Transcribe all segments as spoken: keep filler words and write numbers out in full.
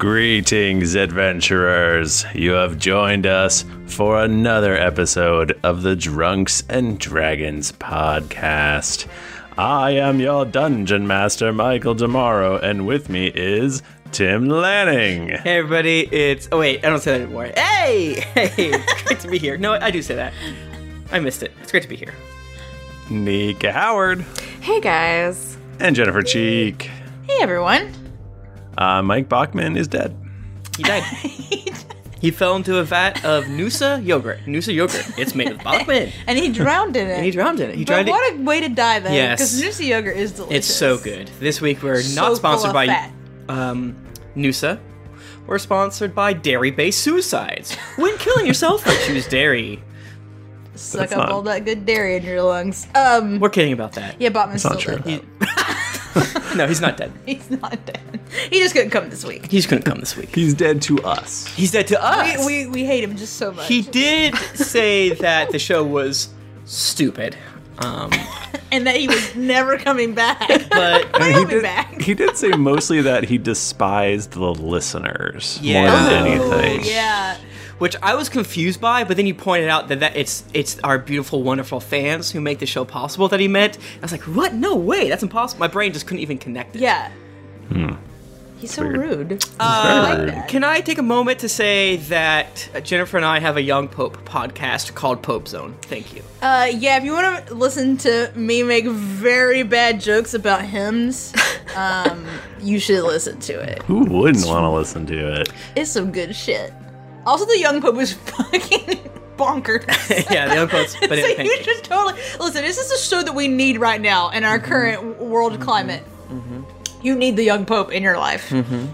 Greetings, adventurers. You have joined us for another episode of the Drunks and Dragons podcast. I am your dungeon master, Michael Demaro, and with me is Tim Lanning. Hey, everybody. It's... Oh, wait. I don't say that anymore. Hey! Hey! It's great to be here. No, I do say that. I missed it. It's great to be here. Nika Howard. Hey, guys. And Jennifer Cheek. Hey, everyone. Uh, Mike Bachman is dead. He died. He fell into a vat of Noosa yogurt. Noosa yogurt. It's made of Bachman. And he drowned in it. And he drowned in it. He but tried what it. a way to die, though. Yes. Because Noosa yogurt is delicious. It's so good. This week we're So not sponsored full of by fat. um, Noosa. We're sponsored by dairy-based suicides. When killing yourself, choose dairy. Suck That's up not- all that good dairy in your lungs. Um, We're kidding about that. yeah, Botman's That's still not true. dead. No, he's not dead. He's not dead. He just couldn't come this week. He's couldn't come this week. He's dead to us. He's dead to us. We, we, we hate him just so much. He did say that the show was stupid. Um, and that he was never coming back. but But he he'll be did, back. he did say mostly that he despised the listeners more Yeah. than Oh, anything. Yeah. which I was confused by, but then you pointed out that, that it's it's our beautiful, wonderful fans who make the show possible that he meant. I was like, what? No way, that's impossible. My brain just couldn't even connect it. Yeah. Hmm. He's so Weird. rude. Uh, I like rude. that. Can I take a moment to say that Jennifer and I have a Young Pope podcast called Pope Zone? Thank you. Uh, yeah, if you want to listen to me make very bad jokes about hymns, um, you should listen to it. Who wouldn't want to listen to it? It's some good shit. Also, the Young Pope is fucking bonkers. Yeah, the Young Pope's so banana you pancakes. should totally listen. This is a show that we need right now in our current w- world climate. You need the Young Pope in your life.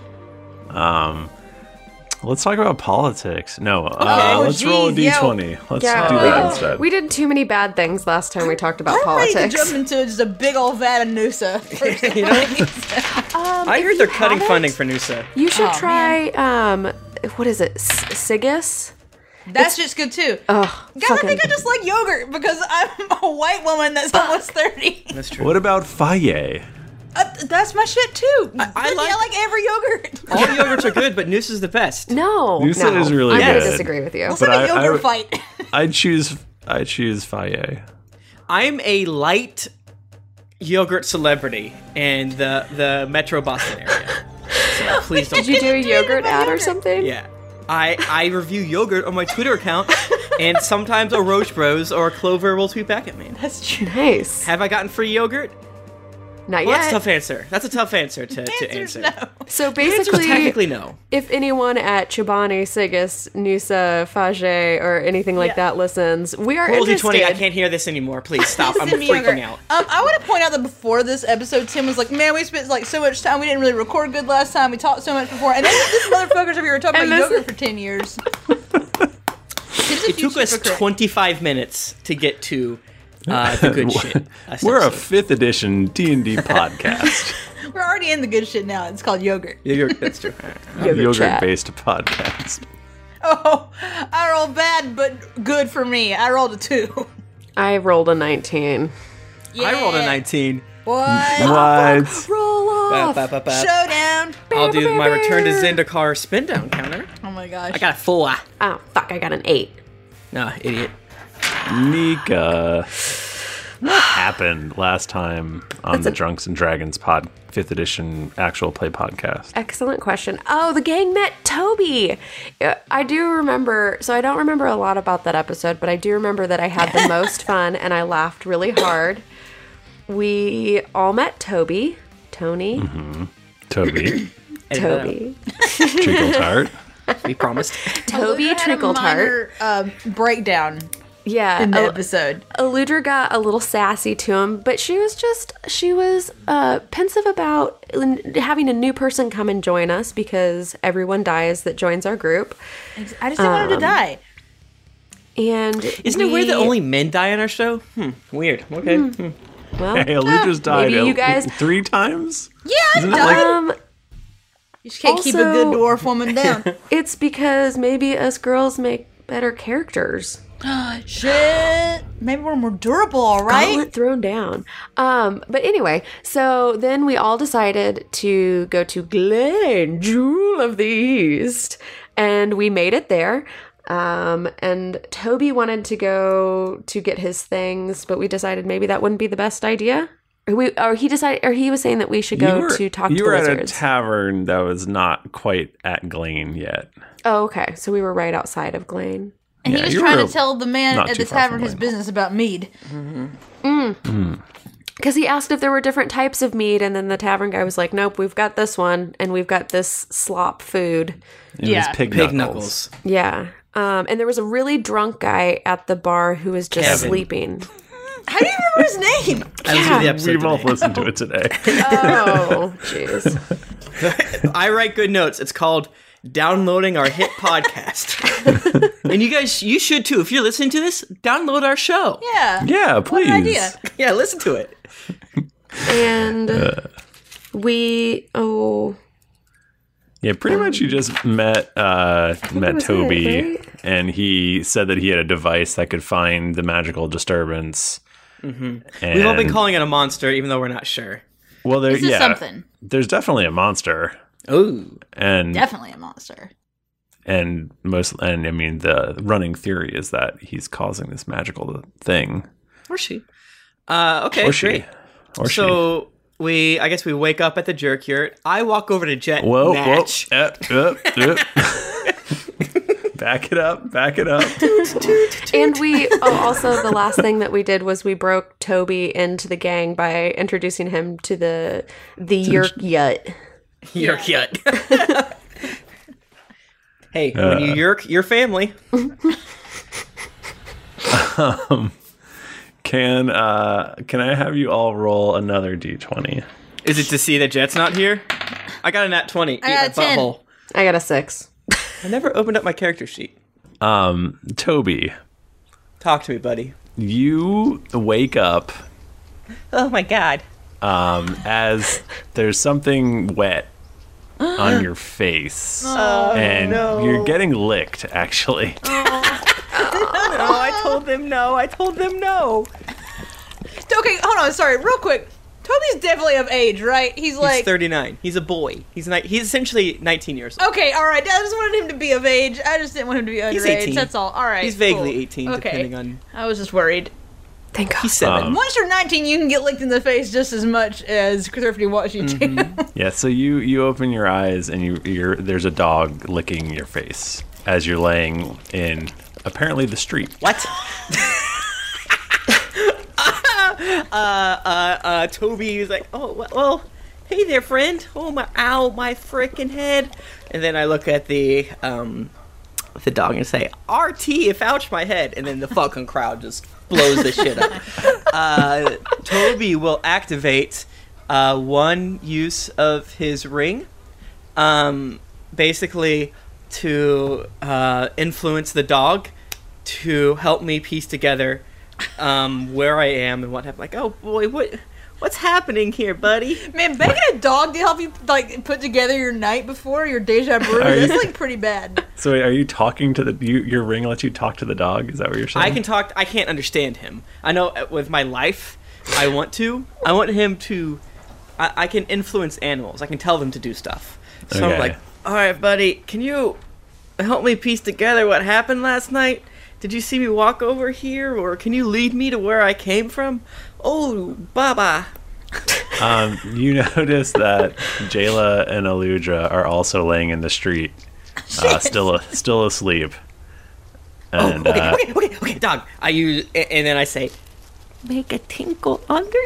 Um, let's talk about politics. No, uh, Oh, let's roll a geez, d yeah. twenty. Let's Yeah, do we, that instead. we did too many bad things last time we talked about I'm ready to politics. jump into just a big old vat of Noosa. for You know? some reason. Um, I if heard you they're cutting haven't, funding for Noosa. You should Oh, try, um, what is it, S- Sigus? That's just good too. Ugh, Guys, I fucking- think I just like yogurt because I'm a white woman that's almost thirty. That's true. What about Faye? Uh, that's my shit too. I- I Really, like- I like every yogurt. All the yogurts are good, but Noosa's the best. No, Noosa no. is really I'm gonna good. disagree with you. Let's But have a I- I- yogurt fight. I'd choose. I'd choose Faye. I'm a light yogurt celebrity in the the Metro Boston area. So please don't. Did you do a Tweet yogurt about ad or yogurt. something? Yeah. I, I review yogurt on my Twitter account, and sometimes a Roach Bros or Clover will tweet back at me. That's true. Nice. Have I gotten free yogurt? Not Well, that's a yet. tough answer. That's a tough answer to, to Answer's answer. no. So The answer's basically, technically no. if anyone at Chobani, Sigus, Noosa, Fage, or anything like Yeah. that listens, we are Roll D interested. twenty, I can't hear this anymore. Please stop. I'm Send me freaking yogurt. out. Um, I want to point out that before this episode, Tim was like, "Man, we spent like so much time. We didn't really record good last time. We talked so much before." And then this motherfuckers over here were talking And about this- yogurt for ten years. Tim's a It took huge us hypocrite. twenty-five minutes to get to uh, the good shit. last We're a episode. fifth edition D and D podcast, We're already in the good shit now. It's called yogurt. Yogurt, that's true. Yogurt chat. yogurt-based podcast. Oh, I rolled bad, but good for me. I rolled a two. I rolled a nineteen. Yeah. I rolled a nineteen. What? What? Roll Ba, off. ba, ba, ba. Showdown. I'll do my return to Zendikar spin down counter. Oh my gosh. I got a four. Oh, fuck, I got an eight. No, idiot. Nika, what happened last time on the Drunks and Dragons pod fifth edition actual play podcast? Excellent question. Oh, the gang met Toby. Uh, I do remember, so I don't remember a lot about that episode, but I do remember that I had the most fun and I laughed really hard. We all met Toby, Tony, Toby, Toby, Treacle Tart. We promised. Toby Eludra had a Treacle Tart. minor, uh, breakdown Yeah, in the El- episode. Eludra got a little sassy to him, but she was just, she was uh, pensive about n- having a new person come and join us because everyone dies that joins our group. I just didn't want him to die. And Isn't it weird that we- only men die on our show? Hmm. Weird. Okay. Hmm. well, Hey, Eludra's died maybe you uh, guys- three times? Yeah, I Isn't it died. like- um, You just can't keep a good Also- dwarf woman down. it's because maybe us girls make better characters. Shit. maybe we're more durable, all right? Gauntlet thrown down. Um, but anyway, so then we all decided to go to Glen, Jewel of the East, and we made it there. Um, and Toby wanted to go to get his things, but we decided maybe that wouldn't be the best idea. Or we, or he decided, or he was saying that we should go You were- to talk You to were the at a wizards. tavern that was not quite at Glane yet. Oh, okay. So we were right outside of Glane. And Yeah, he was you trying were to tell the man not at too the far tavern from his Lane. business about mead. Because he asked if there were different types of meat, and then the tavern guy was like, nope, we've got this one, and we've got this slop food. It Yeah, was pig, Pig knuckles. knuckles. Yeah. Um, and there was a really drunk guy at the bar who was just Kevin. sleeping. How do you remember his name? I listened to the episode We've all today. listened to it today. Oh, jeez. I write good notes. It's called Downloading Our Hit Podcast. And you guys, you should too. If you're listening to this, download our show. Yeah. Yeah, please. What an idea. Yeah, listen to it. And we, oh, Yeah, pretty much you just met uh, met was it, Toby, right? and he said that he had a device that could find the magical disturbance. Mm-hmm. We've all been calling it a monster, even though we're not sure. Well, there, This is yeah, something. there's definitely a monster, Oh, and Definitely a monster. and most, and I mean, the running theory is that he's causing this magical thing, or she. Uh, okay, or she, great. or she. So we, I guess we wake up at the jerk yurt. I walk over to Jet. Whoa, Natch. whoa, uh, uh, uh. Back it up, back it up. and we, oh, also the last thing that we did was we broke Toby into the gang by introducing him to the, the Yerk Yut. Yerk yut. Hey, when you yerk, your family. Can uh, can I have you all roll another d twenty? Is it to see that Jet's not here? I got a nat twenty. Eat got my a ten. butthole. I got a six. I never opened up my character sheet. Um, Toby, Talk to me, buddy. you wake up Oh my god. um, as there's something wet on your face, and you're getting licked. Actually, No, I told them no. I told them no. Okay, hold on. Sorry, real quick. Toby's definitely of age, right? He's He's like. thirty-nine. He's a boy. He's ni- He's essentially nineteen years old. Okay, all right. I just wanted him to be of age. I just didn't want him to be underage. He's eighteen. That's all. All right. He's vaguely cool. eighteen, Okay. depending on. I was just worried. Thank God. He's seven. Um, Once you're nineteen, you can get licked in the face just as much as Thrifty wants you to. Mm-hmm. yeah. So you you open your eyes, and you you're there's a dog licking your face as you're laying in apparently the street. What? uh, uh, uh, Toby was like, oh, well, well, hey there, friend. Oh, my, ow, my frickin' head. And then I look at the, um, the dog and say, R T, if ouch my head. And then the fucking crowd just blows the shit up. Uh, Toby will activate, uh, one use of his ring, um, basically to, uh, influence the dog to help me piece together um, where I am and what happened. Like, oh boy, what what's happening here, buddy? Man, begging a dog to help you like put together your night before your deja vu, Are that's you- like pretty bad. So are you talking to the you, your ring lets you talk to the dog? Is that what you're saying? I can talk. I can't understand him. I know uh, with my life, I want to. I want him to. I, I can influence animals. I can tell them to do stuff. So Okay. I'm like, all right, buddy, can you help me piece together what happened last night? Did you see me walk over here, or can you lead me to where I came from? Oh, Baba. Um, you notice that Jayla and Aludra are also laying in the street, uh, still still asleep. And Oh, okay, uh, okay, okay, okay, dog. I use, a- and then I say, make a tinkle on their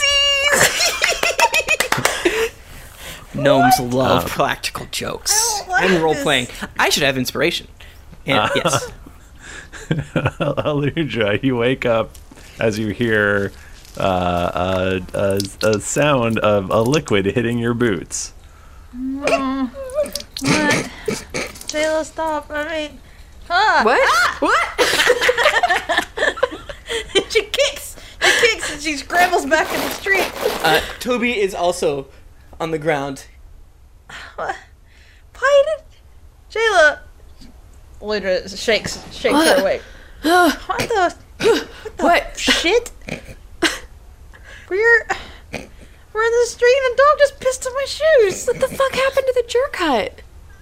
shoesies. Gnomes love Um, practical jokes I don't like and role this. playing. I should have inspiration. And Uh, yes, Aludra, you wake up as you hear uh, a, a, a sound of a liquid hitting your boots. What? Jayla, stop. I mean, ah. What? What? She kicks. She kicks and she scrambles back in the street. uh, Toby is also on the ground. What? Why did Jayla? Lidra shakes shakes her awake. What the? What? Shit. We're we're in the street and a dog just pissed on my shoes. What the fuck happened to the jerk hut?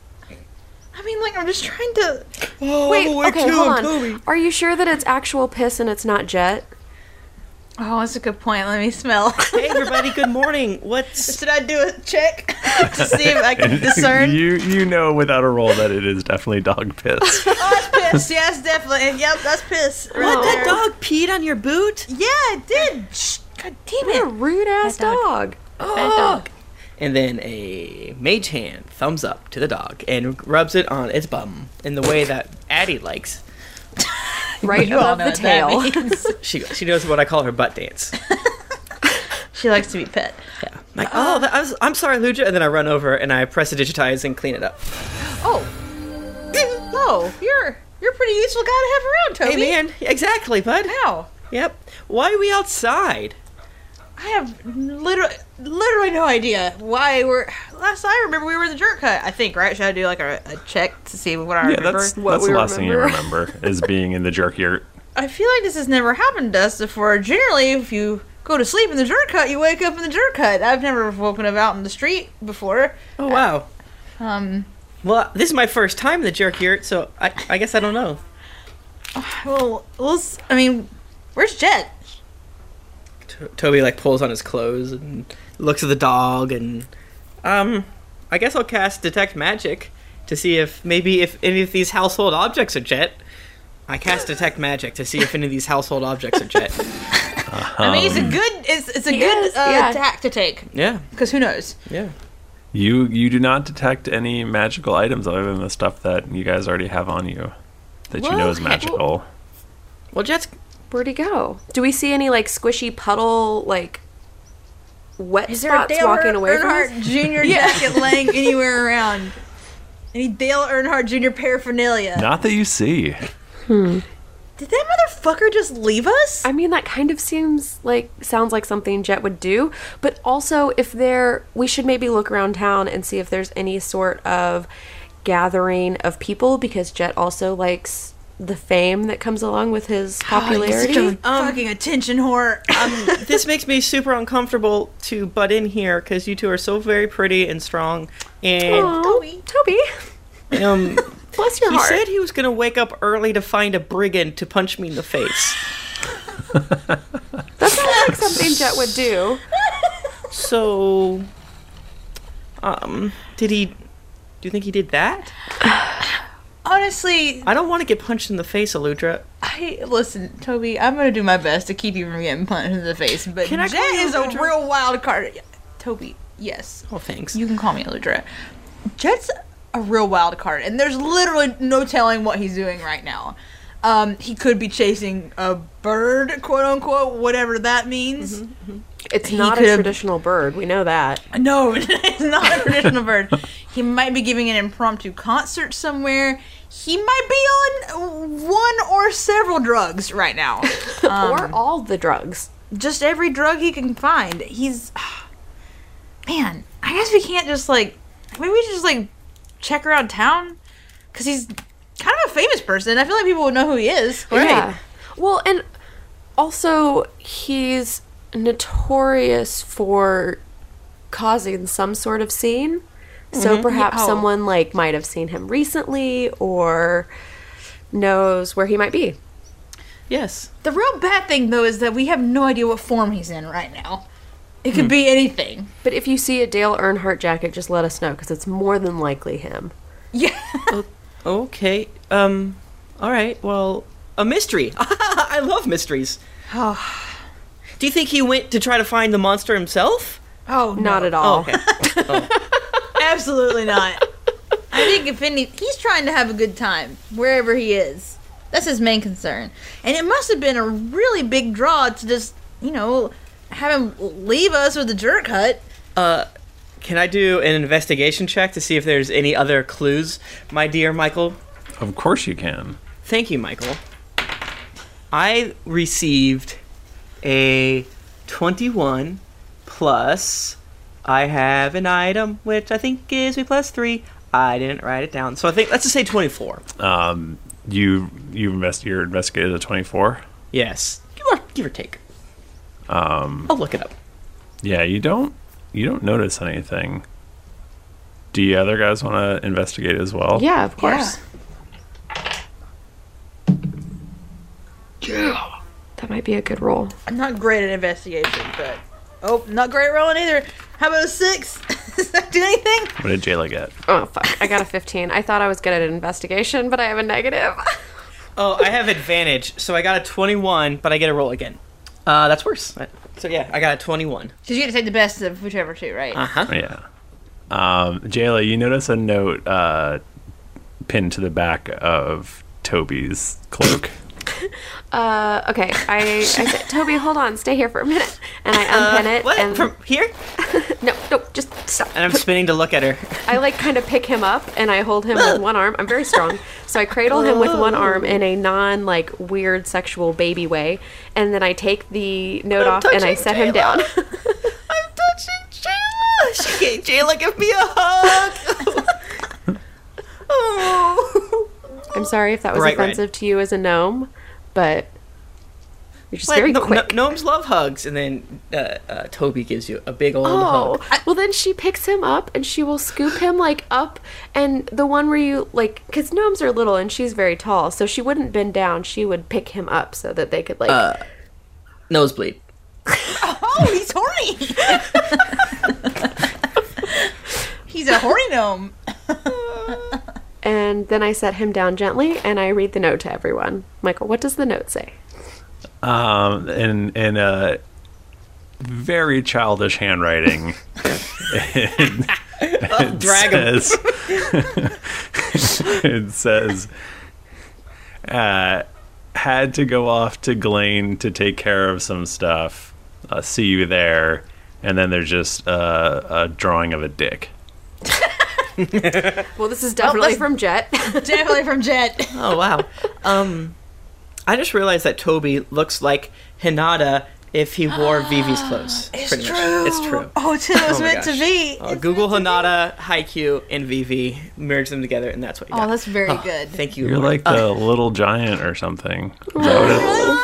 I mean, like, I'm just trying to. Oh, Wait, I'm awake okay, too, hold I'm on. Toby. Are you sure that it's actual piss and it's not Jet? Oh, that's a good point. Let me smell. Hey, everybody, good morning. What's... Should I do a check to see if I can discern? you you know without a roll that it is definitely dog piss. Oh, that's piss. Yes, definitely. Yep, that's piss. Right What, there. that dog peed on your boot? Yeah, it did. Shh, God damn What a it. rude ass Bad dog. dog. Oh. And then a mage hand thumbs up to the dog and rubs it on its bum in the way that Addie likes. Right You all above know the what that tail. means. She she knows what I call her butt dance. She likes to be pet. Yeah. I'm like, oh, that, I was, I'm sorry, Ludra. And then I run over and I press the digitize and clean it up. Oh. Oh, you're you're a pretty useful guy to have around, Toby. Hey, man. Exactly, bud. How? Yep. Why are we outside? I have literally, literally no idea why we're. Last I remember, we were in the jerk hut. I think, right? Should I do like a, a check to see what I Yeah, remember? that's what that's we the last thing you remember. remember is being in the jerk yurt. I feel like this has never happened to us before. Generally, if you go to sleep in the jerk hut, you wake up in the jerk hut. I've never woken up out in the street before. Oh, wow. Um, Well, this is my first time in the jerk yurt, so I, I guess I don't know. well, let's. I mean, where's Jet? To- Toby like pulls on his clothes and looks at the dog and um I guess I'll cast detect magic to see if maybe if any of these household objects are Jet. I cast detect magic to see if any of these household objects are Jet. I mean, it's a good. It's it's a He good is, uh, yeah. tack to take Yeah, because who knows? yeah. You you do not detect any magical items other than the stuff that you guys already have on you that you know Well, is magical. Well, Jet's Where'd he go? Do we see any like squishy puddle like wet Is there a spots Dale walking Earn- away from us? Earnhardt Junior jacket laying anywhere around? Any Dale Earnhardt Junior paraphernalia? Not that you see. Did that motherfucker just leave us? I mean, that kind of seems like sounds like something Jet would do. But also, if there, we should maybe look around town and see if there's any sort of gathering of people because Jet also likes the fame that comes along with his popularity. Oh, such a fucking attention whore. um this makes me super uncomfortable to butt in here because you two are so very pretty and strong and Aw, Toby. Toby, um bless your he heart. said he was gonna wake up early to find a brigand to punch me in the face. That sounds like something Jet would do. So, um, did he? Do you think he did that? Honestly, I don't want to get punched in the face, Aludra. I listen, Toby. I'm gonna do my best to keep you from getting punched in the face, but Can I Jet call you is a Eludra? real wild card. Toby, yes, Oh, thanks. you can call me Eludra. Jet's a real wild card, and there's literally no telling what he's doing right now. Um, he could be chasing a bird, quote unquote, whatever that means. It's He not a could've- traditional bird. We know that. No, it's not a traditional bird. He might be giving an impromptu concert somewhere. He might be on one or several drugs right now. Um, or all the drugs. just every drug he can find. He's man. I guess we can't just like maybe we should just like check around town because he's kind of a famous person. I feel like people would know who he is. Yeah. Well, and also he's notorious for causing some sort of scene. So perhaps Yeah. Oh. someone like might have seen him recently or knows where he might be. Yes. The real bad thing though is that we have no idea what form he's in right now. It could be anything. But if you see a Dale Earnhardt jacket, just let us know because it's more than likely him. Yeah. Okay. Um. All right. Well, a mystery. I love mysteries. Oh, Do you think he went to try to find the monster himself? oh no. Not at Oh, all. okay. Absolutely not. I think if any, he's trying to have a good time wherever he is. That's his main concern. And it must have been a really big draw to just, you know, have him leave us with the jerk hut. Uh, can I do an investigation check to see if there's any other clues, my dear Michael? Of course you can. Thank you, Michael. I received a twenty-one plus. I have an item which I think gives me plus three. I didn't write it down, so I think let's just say twenty-four. Um, you you invest your investigated a twenty-four. Yes. Give or, give or take. Um, I'll look it up. yeah, you don't you don't notice anything. Do you other guys want to investigate as well? Yeah, of course. Yeah. That might be a good roll. I'm not great at investigation, but oh, not great at rolling either. How about a six? Does that do anything? What did Jayla get? Oh, fuck. I got a fifteen. I thought I was good at investigation, but I have a negative. Oh, I have advantage, so I got a twenty-one, but I get a roll again. Uh, that's worse. So yeah, I got a twenty-one. Because you get to take the best of whichever two, right? Uh huh. Yeah. Um, Jayla, you notice a note uh, pinned to the back of Toby's cloak. Uh, okay. I, I said, Toby, hold on. Stay here for a minute. And I unpin it. What? And From here? no, no, just stop. And I'm spinning to look at her. I like kind of pick him up and I hold him with one arm. I'm very strong. So I cradle him with one arm in a non like weird sexual baby way. And then I take the note I'm off and I touching set him Jayla. down. I'm touching Jayla. She gave Jayla, give me a hug. Oh. I'm sorry if that was Bright offensive red. to you as a gnome, but you're just What? very No, quick. no, gnomes love hugs, and then uh, uh, Toby gives you a big old Oh, hug. well then she picks him up and she will scoop him like up, and the one where you like, because gnomes are little and she's very tall, so she wouldn't bend down. She would pick him up so that they could like. Uh, Nosebleed. Oh, he's horny. He's a horny gnome. And then I set him down gently and I read the note to everyone. Michael, what does the note say? Um, in in a very childish handwriting, it, it drag 'em. says, it says, uh, had to go off to Glane to take care of some stuff. Uh, see you there. And then there's just uh, a drawing of a dick. Well, this is definitely let's- from Jet. Definitely from Jet. Oh wow. Um, I just realized that Toby looks like Hinata if he wore Vivi's clothes. It's pretty true. Much. It's true. Oh, it's, it was Oh my meant to gosh. be. Uh, It's Google meant to be. Hinata, Haikyuu, and Vivi, merge them together, and that's what you Oh, got. that's very Oh, good. Thank you. You're Lord. like the little giant or something. Is that what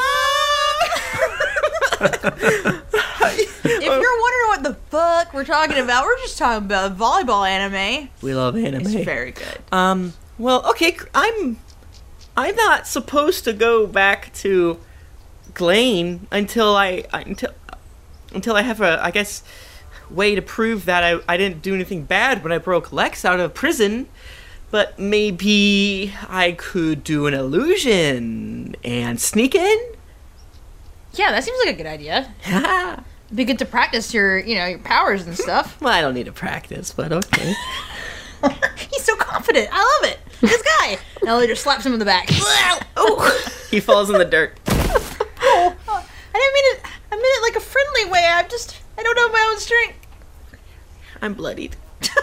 it is? If you're wondering what the fuck we're talking about, we're just talking about volleyball anime. We love anime. It's very good. Um. Well, okay. I'm. I'm not supposed to go back to Glane until I, I until until I have a I guess way to prove that I I didn't do anything bad when I broke Lex out of prison. But maybe I could do an illusion and sneak in. Yeah, that seems like a good idea. well, It'd be good to practice your, you know, your powers and stuff. I don't need to practice, but okay. He's so confident. I love it. This guy. Now he just slaps him in the back. Oh, he falls in the dirt. Oh, I didn't mean it. I meant it like a friendly way. I'm just, I don't know my own strength. I'm bloodied.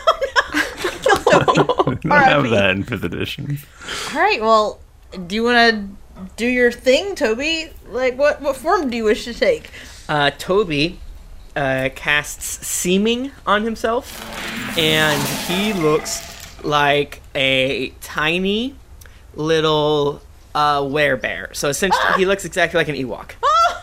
We don't have that in fifth edition. All right. Well, do you want to do your thing, Toby? Like, what what form do you wish to take? Uh, Toby uh, casts seeming on himself, and he looks like a tiny little uh, werebear. So essentially, he looks exactly like an Ewok. Oh!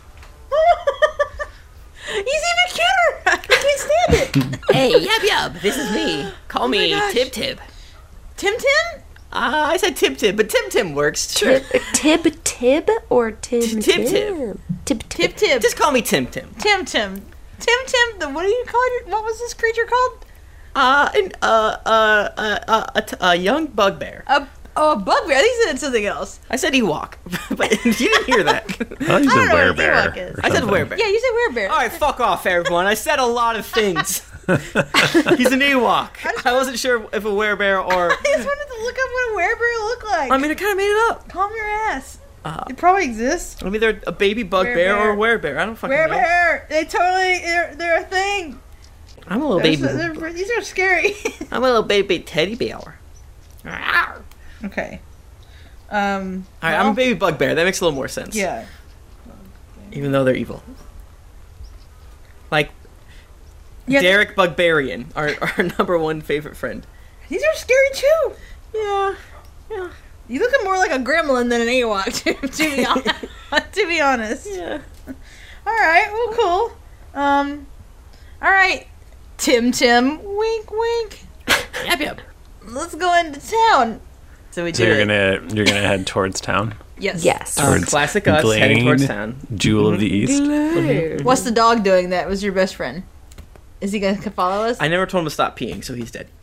He's even cuter. I can't stand it. Hey, yub yub, this is me. Call me gosh. Tib Tib. Tim Tim? Uh, I said Tib Tib, but Tim Tim works. Sure. Tib Tib or Tim Tib Tib? Tib. Tib Tip Tib. Tip. Just call me Tim Tim. Tim Tim. Tim Tim. The what do you call it? What was this creature called? Uh, and, uh, uh, uh, uh, a, t- a young bugbear. A oh a bugbear. I think you said something else. I said Ewok, but you didn't hear that. I thought you I don't said know what an werebear. Ewok is. or I said something. werebear. Yeah, you said werebear. All right, fuck off, everyone. I said a lot of things. He's an Ewok. I wasn't sure if a werebear or. I just wanted to look up what a werebear looked like. I mean, I kind of made it up. calm your ass. Uh, It probably exists. I mean, they're a baby bugbear or a werebear. I don't fucking know. Werebear. They totally. They're, they're a thing. I'm a little They're, baby. they're- these are scary. I'm a little baby teddy bear. All right, Okay. Um. I'm a baby bugbear. That makes a little more sense. Yeah. Even though they're evil. Like Yeah, Derek Bugbarian, our our number one favorite friend. These are scary too. Yeah, yeah. You look more like a gremlin than an Ewok, to, to be honest. to be honest. Yeah. All right. Well, cool. Um. All right, Tim. Tim. Wink. Wink. Yep, yep. Let's go into town. So we So do you're it. gonna you're gonna head towards town. Yes. Yes. Uh, classic us Glane, heading towards town. Jewel of the East. Glade. What's the dog doing that was your best friend? Is he gonna follow us? I never told him to stop peeing, so he's dead.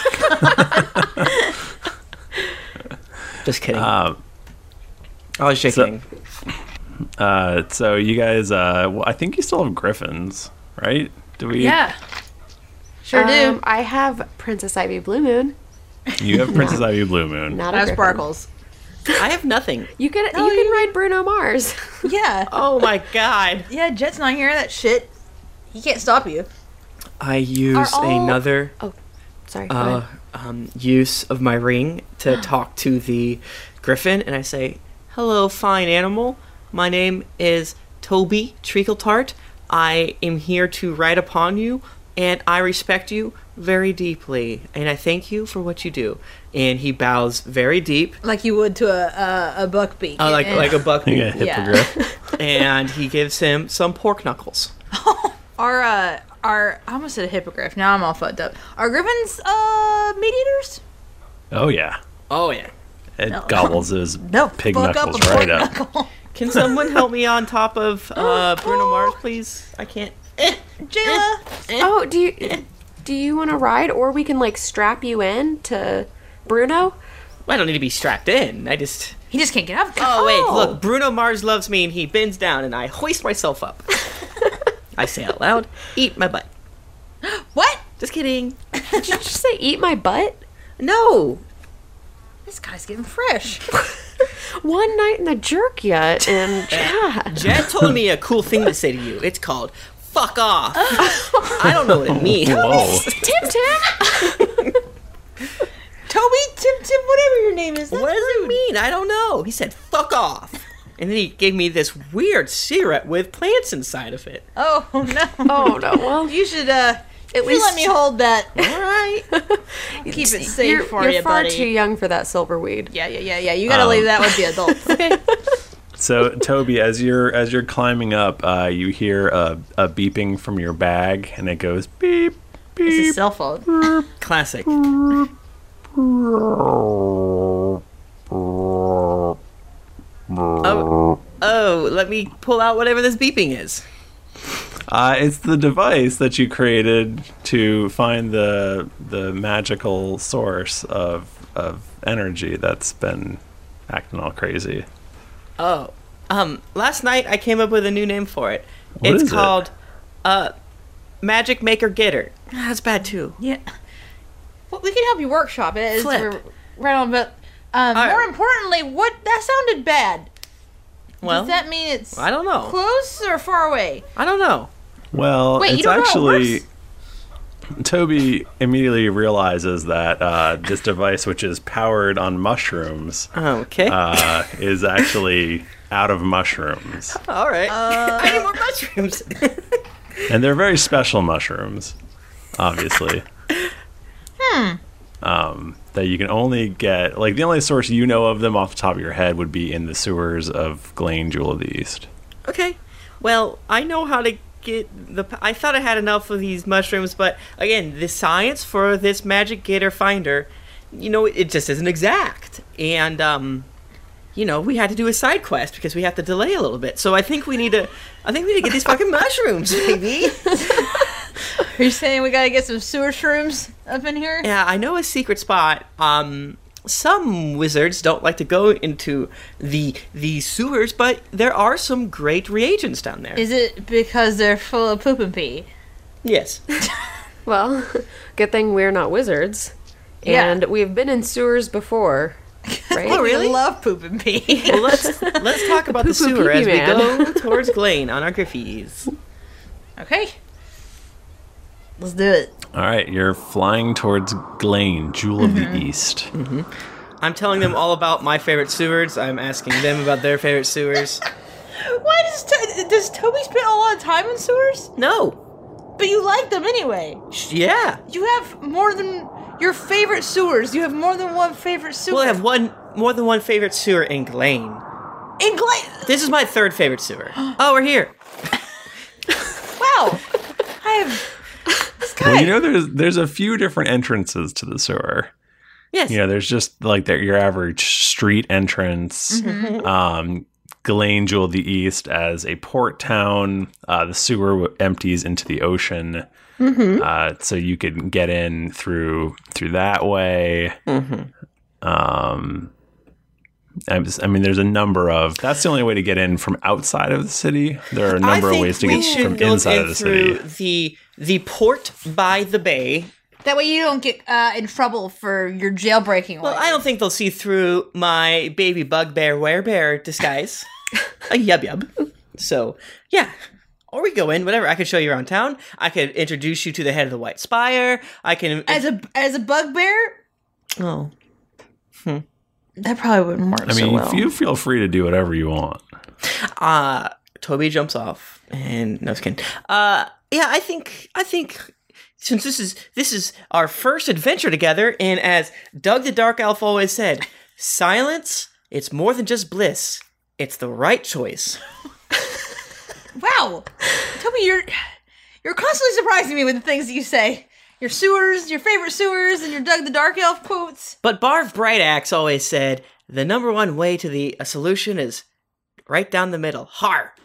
Just kidding. Um, I was joking. uh, so you guys, uh, well, I think you still have griffins, right? Do we? Yeah. Sure do. Um, I have Princess Ivy Blue Moon. You have Princess Ivy Blue Moon. Not a That's griffin. Sparkles. I have nothing. You can No, you can you- ride Bruno Mars. Yeah. Oh my god. Yeah, Jet's not hearing that shit. He can't stop you. I use Are all- another Sorry. go uh, ahead. um, use of my ring to talk to the griffin, and I say, "Hello, fine animal. My name is Toby Treacletart. I am here to ride upon you, and I respect you very deeply, and I thank you for what you do." And he bows very deep, Like you would to a a, a buckbeak. uh, like And- like a buck, Yeah, hippogriff. and he gives him some pork knuckles. Our uh our I almost said a hippogriff. Now I'm all fucked up. Are griffins uh meat eaters? Oh yeah, Oh yeah. it No. gobbles his No. pig fuck knuckles up a right pork up. knuckle. Can someone help me on top of uh, Bruno Mars, please? I can't. Eh, Jayla. Oh, do you do you want to ride, or we can like strap you in to Bruno? I don't need to be strapped in. I just. He just can't get up. Oh wait, Oh. look. Bruno Mars loves me, and he bends down, and I hoist myself up. I say out loud, "Eat my butt." What? Just kidding. Did you just say eat my butt? No. This guy's getting fresh. One night in the jerk yet, and yeah. Jet told me a cool thing to say to you. It's called "fuck off." I don't know what it means. Whoa. Tim Tim. Toby, Tim, Tim, whatever your name is. What that's does it rude. mean? I don't know. He said "fuck off," and then he gave me this weird cigarette with plants inside of it. Oh no. Oh no. Well, You should uh at least least- let me hold that. All right. Keep it safe you're, for you're you, far buddy. too young for that silver weed. Yeah, yeah, yeah, yeah. You gotta Um, leave that with the adults. Okay. So Toby, as you're as you're climbing up, uh, you hear a, a beeping from your bag, and it goes beep It's a beep. cell phone. Classic. Oh, oh, let me pull out whatever this beeping is. Uh, it's the device that you created to find the the magical source of of energy that's been acting all crazy. Oh, um, last night I came up with a new name for it. What it's is it? called, uh, Magic Maker Getter. Ah, That's bad too. Yeah. Well, we can help you workshop it. As Flip. we're right on, but um, All right. more importantly, what that sounded bad. Well, Does that mean it's I don't know. close or far away? I don't know. Well, Wait, you it's don't know how it actually works? Toby immediately realizes that uh, this device, which is powered on mushrooms, Okay. uh, is actually out of mushrooms, All right. Uh, I need more mushrooms. and they're very special mushrooms, obviously. Hmm. Um, that you can only get, like, the only source you know of them off the top of your head would be in the sewers of Glane, Jewel of the East. Okay. Well, I know how to get the. I thought I had enough of these mushrooms, but again, the science for this magic gator finder, you know, it just isn't exact. And um, you know, we had to do a side quest because we have to delay a little bit. So I think we need to. I think we need to get these fucking mushrooms, baby. Are you saying we gotta get some sewer shrooms up in here? Yeah, I know a secret spot. Um, some wizards don't like to go into the the sewers, but there are some great reagents down there. Is it because they're full of poop and pee? Yes. Well, good thing we're not wizards, Yeah. and we've been in sewers before, right? Oh, really? We love poop and pee. Well, let's let's talk about the poo-poo sewer as pee-pee we man. go towards Glane on our griffies. Okay. Let's do it. All right, you're flying towards Glane, Jewel of the East. I'm telling them all about my favorite sewers. I'm asking them about their favorite sewers. Why does to- does Toby spend a lot of time in sewers? No. But you like them anyway. Sh- Yeah. You have more than your favorite sewers. You have more than one favorite sewer. Well, I have one more than one favorite sewer in Glane. In Glane. This is my third favorite sewer. Oh, we're here. Wow. I have. This guy. Well, you know, there's there's a few different entrances to the sewer. Yes. You know, there's just like the, your average street entrance. Mm-hmm. Um, Glane Jewel of the East as a port town. Uh, the sewer w- empties into the ocean, Mm-hmm. uh, so you could get in through through that way. Mm-hmm. Um, I, was- I mean, there's a number of. That's the only way to get in from outside of the city. There are a number I of think ways to we get should from go inside in of the through city. the the port by the bay. That way you don't get uh, in trouble for your jailbreaking. Well, I don't think they'll see through my baby bugbear werebear disguise. A yub yub. So, yeah. Or we go in, whatever. I could show you around town. I could introduce you to the head of the White Spire. I can. as a as a bugbear. oh. That probably wouldn't work I so mean, well. you feel free to do whatever you want. Uh, Toby jumps off. And no skin. Uh, yeah, I think. I think. Since this is this is our first adventure together, and as Doug the Dark Elf always said, silence, it's more than just bliss. It's the right choice. Wow, Toby, you're you're constantly surprising me with the things that you say. Your sewers, your favorite sewers, and your Doug the Dark Elf quotes. But Barv Brightaxe always said, the number one way to the a solution is right down the middle. Har.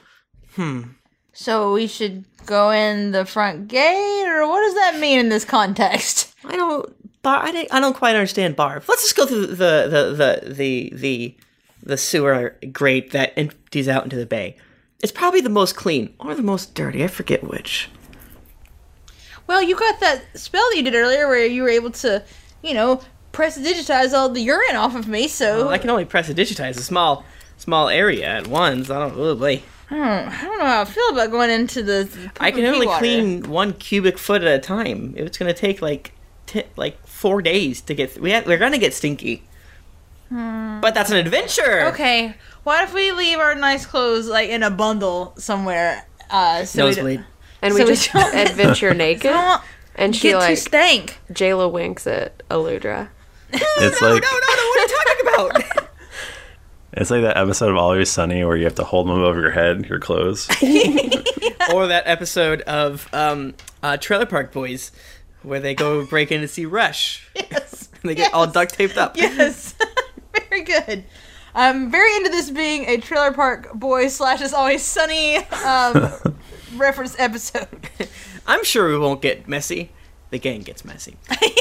So we should go in the front gate, or what does that mean in this context? I don't. Bar, I don't. I don't quite understand Barv. Let's just go through the the the the the, the sewer grate that empties out into the bay. It's probably the most clean or the most dirty. I forget which. Well, you got that spell that you did earlier where you were able to, you know, press digitize all the urine off of me, so... Well, I can only press and digitize a small small area at once. I don't. Oh boy. I don't, I don't know how I feel about going into the... poop I can and pee only water. clean one cubic foot at a time. It's gonna take like t- like four days to get. We ha- we're gonna get stinky. But that's an adventure. Okay, what if we leave our nice clothes, like, in a bundle somewhere, uh, so we don't- Nosebleed. And So we we just don't- adventure naked. I don't want And to she get too like stank. Jayla winks at Aludra. It's No, like no, no, no! What are you talking about? it's like that episode of Always Sunny where you have to hold them over your head, your clothes. Or that episode of um, uh, Trailer Park Boys, where they go break in to see Rush. Yes. And they get all Yes. duct taped up. Yes. Very good. I'm very into this being a Trailer Park Boys slash It's Always Sunny um, reference episode. I'm sure we won't get messy. The gang gets messy.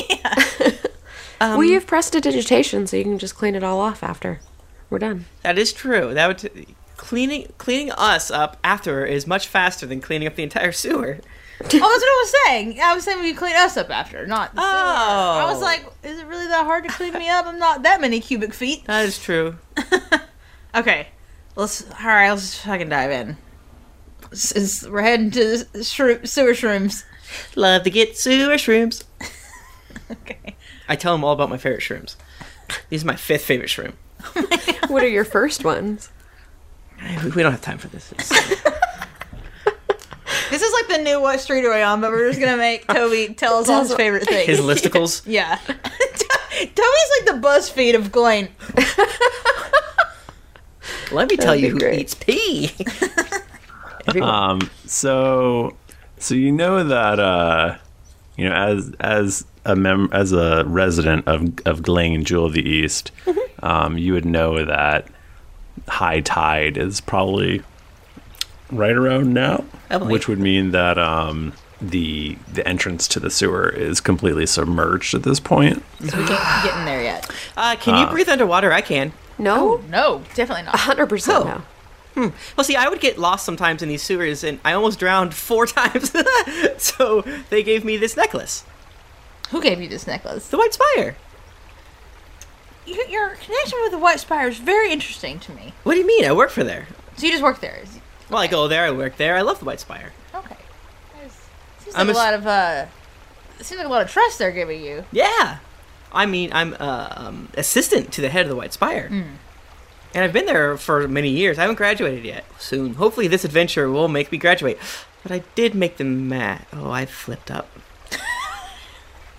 Um, well, you've prestidigitation, so you can just clean it all off after we're done. That is true. That would t- cleaning cleaning us up after is much faster than cleaning up the entire sewer. Oh, that's what I was saying. I was saying we clean us up after, not the sewer. Oh. I was like, is it really that hard to clean me up? I'm not that many cubic feet. That is true. Okay, let's. All right, let's fucking dive in. Since we're heading to the shroom, sewer shrooms. Love to get sewer shrooms. Okay. I tell them all about my favorite shrooms. These are my fifth favorite shroom. What are your first ones? We we don't have time for this. It's- This is like the new What Street Are We On, but we're just gonna make Toby tell us all his favorite things. His listicles. Yeah. Toby's like the BuzzFeed of Glane. Let me tell That'd you be who great. eats pee. Everyone. Um, so, so you know that, uh, you know, as as a mem- as a resident of of Glane Jewel of the East, um, you would know that high tide is probably right around now, Emily. which would mean that um, the the entrance to the sewer is completely submerged at this point. So we can't get in there yet. Uh, can you Uh. breathe underwater? I can. No, No, definitely not. one hundred percent Oh. no. Well, see, I would get lost sometimes in these sewers, and I almost drowned four times. So they gave me this necklace, Who gave you this necklace? the White Spire. Your, your connection with the White Spire is very interesting to me. What do you mean? I work for there. So you just work there? Is- Well, I go there. I work there. I love the White Spire. Okay. There's, seems I'm like a a s- lot of uh, it seems like a lot of trust they're giving you. Yeah, I mean, I'm uh, um, assistant to the head of the White Spire, and I've been there for many years. I haven't graduated yet. Soon, hopefully, this adventure will make me graduate. But I did make them mad. Oh, I flipped up.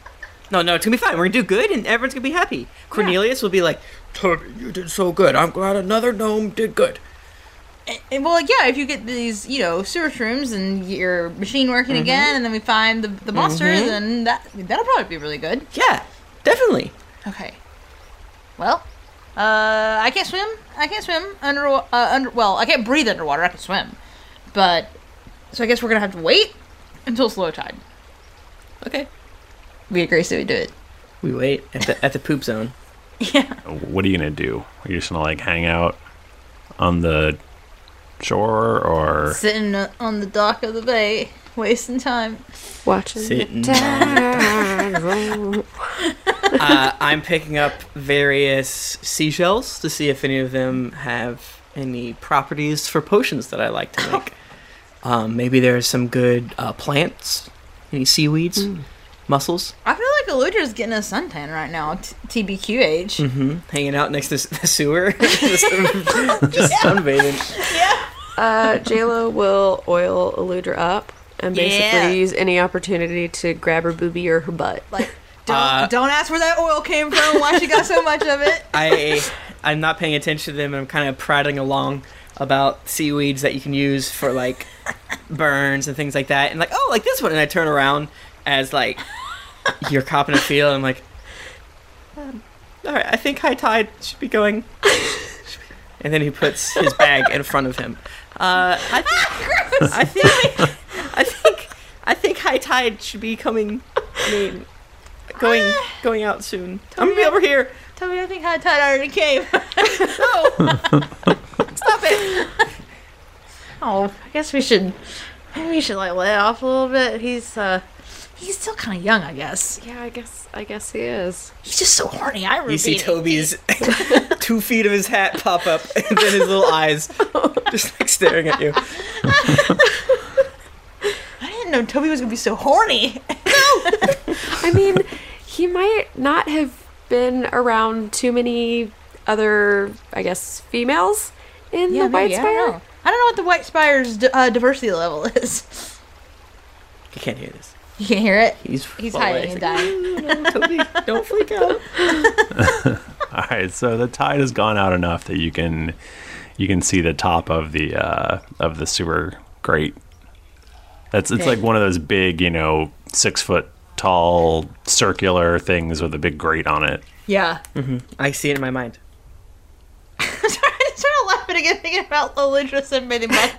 No, no, it's gonna be fine. We're gonna do good, and everyone's gonna be happy. Cornelius will be like, Toby, you did so good. I'm glad another gnome did good. And, and, well, yeah, if you get these, you know, sewer shrooms and your machine working Mm-hmm. again, and then we find the, the monster, Mhm. then that, that'll probably be really good. Yeah, definitely. Okay. Well, uh, I can't swim. I can't swim under, uh, under, well, I can't breathe underwater. I can swim. But, so I guess we're gonna have to wait until it's low tide. Okay. We agree, so we do it. We wait at the at the poop zone. Yeah. What are you gonna do? Are you just gonna like hang out on the shore, or Sitting uh, on the dock of the bay, wasting time. Watching Sitting the tide roll. uh, I'm picking up various seashells to see if any of them have any properties for potions that I like to make. Um, maybe there's some good uh, plants, any seaweeds, Mm. mussels. I feel like Eludra's getting a suntan right now, t- T B Q H. Mm-hmm. Hanging out next to s- the sewer, just, just sunbathing. Yeah. Uh, JLo will oil Eludra up and basically Yeah. use any opportunity to grab her boobie or her butt. Like, don't Uh, don't ask where that oil came from. Why she got so much of it? I I'm not paying attention to them. I'm kind of prattling along about seaweeds that you can use for like burns and things like that. And like, oh, like this one. And I turn around as like you're copping a feel. And I'm like, um, all right, I think high tide should be going. And then he puts his bag in front of him. Uh, I think, I think, I think, I think high tide should be coming. I mean, going going out soon. I'm gonna be over here. Tell me, I think high tide already came. No. Stop it. Oh, I guess we should. Maybe we should like let off a little bit. He's uh, he's still kind of young, I guess. Yeah, I guess I guess he is. He's just so horny. I remember You see being Toby's two feet of his hat pop up, and then his little eyes just like staring at you. I didn't know Toby was gonna be so horny. I mean, he might not have been around too many other, I guess, females in the White maybe, I Spire. don't know. I don't know what the White Spire's d- uh, diversity level is. You can't hear this. You can hear it. He's He's far hiding away. and dying. No, Toby, don't freak out. all right? So the tide has gone out enough that you can you can see the top of the uh, of the sewer grate. That's it's Okay. like one of those big, you know, six foot tall circular things with a big grate on it. Yeah. I see it in my mind. I'm trying to laugh again, thinking about Eludra submitting my.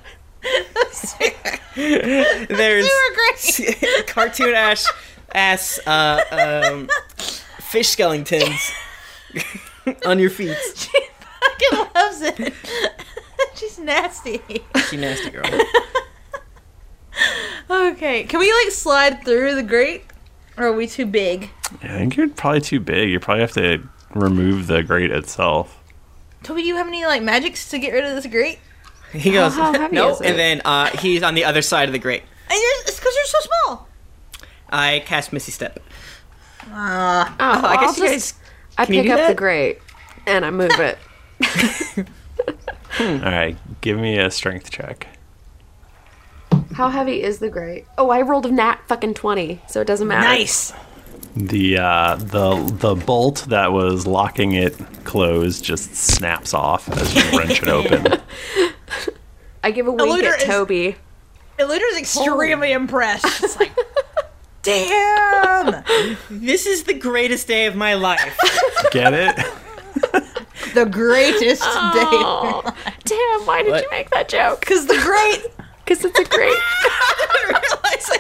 There's Sewer grate. cartoon ass ass uh, um, fish skeletons on your feet. She fucking loves it. She's nasty. She nasty girl. Okay, can we like slide through the grate, or are we too big? I think you're probably too big. You probably have to remove the grate itself. Toby, do you have any like magics to get rid of this grate? He goes, how heavy no, is it? and then uh, he's on the other side of the grate. And you're, it's because you're so small. I cast Misty Step. Uh, Oh, I I'll guess you just guys. I can you pick do up the that? grate and I move it. All right, give me a strength check. How heavy is the grate? Oh, I rolled a nat fucking twenty, so it doesn't matter. nice. The uh, the the bolt that was locking it closed just snaps off as you wrench it open. I give a wink Eludra at is- Toby. Eludra's extremely impressed. It's like, damn, This is the greatest day of my life. Get it? the greatest Oh, day. damn! Why did What? you make that joke? Because the great. Because it's a grate. I didn't realize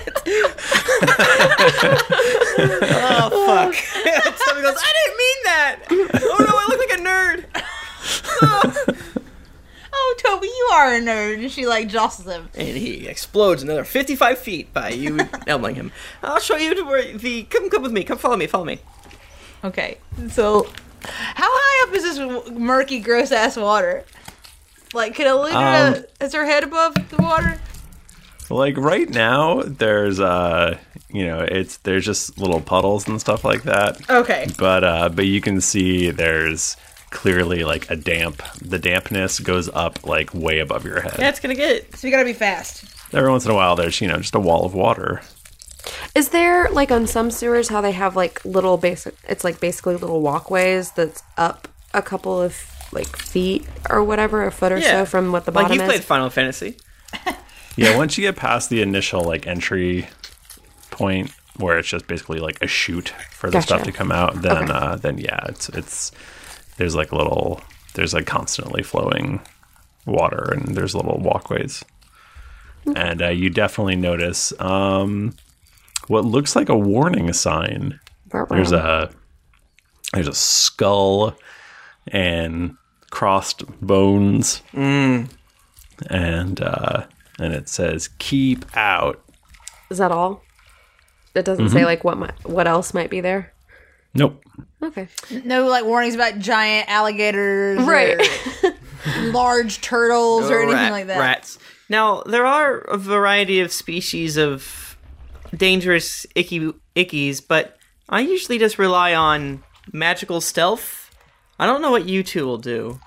it. Oh fuck! Somebody goes, I didn't mean that. Oh no, I look like a nerd. Oh. Oh, Toby, you are a nerd. And she like jostles him. And he explodes another fifty-five feet by you elbowing him. I'll show you to where the. Come, come with me. Come follow me. Follow me. Okay, so how high up is this w- murky, gross ass water? Like, can Eludra, Um, is her head above the water? Like right now, there's uh, you know, it's there's just little puddles and stuff like that. Okay. But uh, but you can see there's clearly like a damp. The dampness goes up like way above your head. That's gonna get it. So we gotta be fast. Every once in a while, there's you know just a wall of water. Is there, like, on some sewers, how they have, like, little basic, it's, like, basically little walkways that's up a couple of, like, feet or whatever, a foot or Yeah. so from what the bottom Like, you is? played Final Fantasy. Yeah, once you get past the initial like entry point where it's just basically like a chute for the Gotcha. stuff to come out, then Okay. uh, then yeah, it's it's there's like little there's like constantly flowing water and there's little walkways, and uh, you definitely notice um, what looks like a warning sign. There's a there's a skull and crossed bones, Mm. and uh, and it says "keep out." Is that all? It doesn't Mm-hmm. say, like, what might, what else might be there? Nope. Okay. No, like, warnings about giant alligators Right. or large turtles or anything Rat- like that. Rats. Now, there are a variety of species of dangerous icky ickies, but I usually just rely on magical stealth. I don't know what you two will do.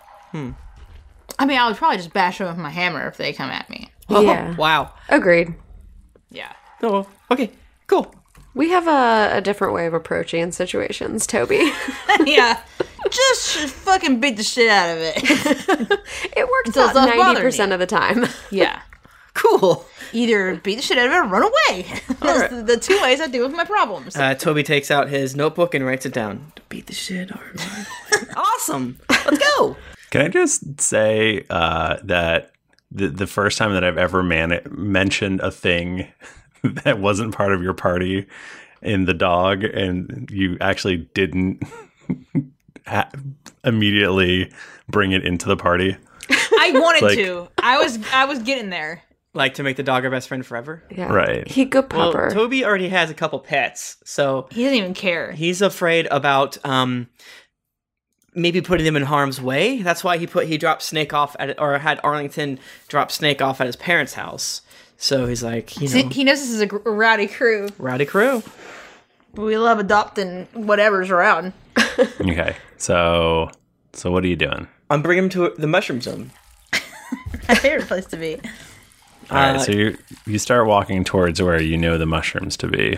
I mean, I would probably just bash them with my hammer if they come at me. Yeah. Wow. Agreed. Yeah. Oh, okay, cool. We have a, a different way of approaching situations, Toby. Yeah. Just fucking beat the shit out of it. It works Until it out stops bothering ninety percent of the time. Yeah. Cool. Either beat the shit out of it or run away. That's right. the, the two ways I deal with my problems. Uh, Toby takes out his notebook and writes it down. Beat the shit out of it. Awesome. Let's go. Can I just say uh, that the the first time that I've ever man- mentioned a thing that wasn't part of your party in the dog, and you actually didn't ha- immediately bring it into the party? I wanted Like- to. I was I was getting there. Like to make the dog our best friend forever? Yeah. Right. He good Well, pupper. Toby already has a couple pets, so He doesn't even care. he's afraid about um maybe putting them in harm's way. That's why he put he dropped Snake off at or had Arlington drop Snake off at his parents' house. So he's like, you know, He knows this is a gr- rowdy crew, rowdy crew. but we love adopting whatever's around. Okay. So so what are you doing? I'm bringing him to the mushroom zone. My favorite place to be. All right. Uh, So you you start walking towards where you know the mushrooms to be,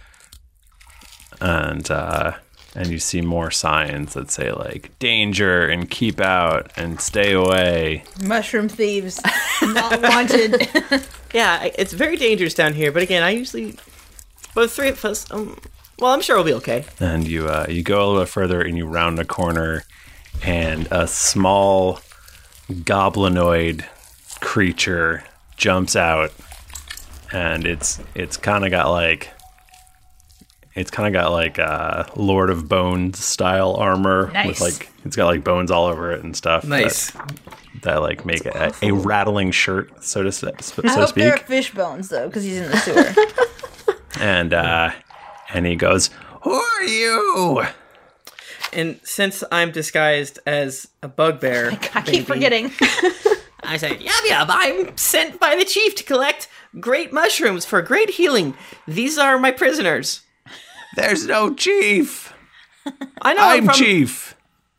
and uh, and you see more signs that say like danger and keep out and stay away. Mushroom thieves, not wanted. Yeah, I- it's very dangerous down here, but again, I usually both three of us um well, I'm sure we'll be okay. And you uh, you go a little bit further and you round a corner, and a small goblinoid creature jumps out, and it's it's kind of got like it's kind of got like uh, Lord of Bones style armor Nice. with like it's got like bones all over it and stuff. Nice. that, that like make it a, a rattling shirt, so to so I to hope there are speak. fish bones though, because he's in the sewer. And uh, and he goes, "Who are you?" And since I'm disguised as a bugbear, I keep forgetting. I say, yub yub, I'm sent by the chief to collect great mushrooms for great healing. These are my prisoners. There's no chief. I know I'm from- chief.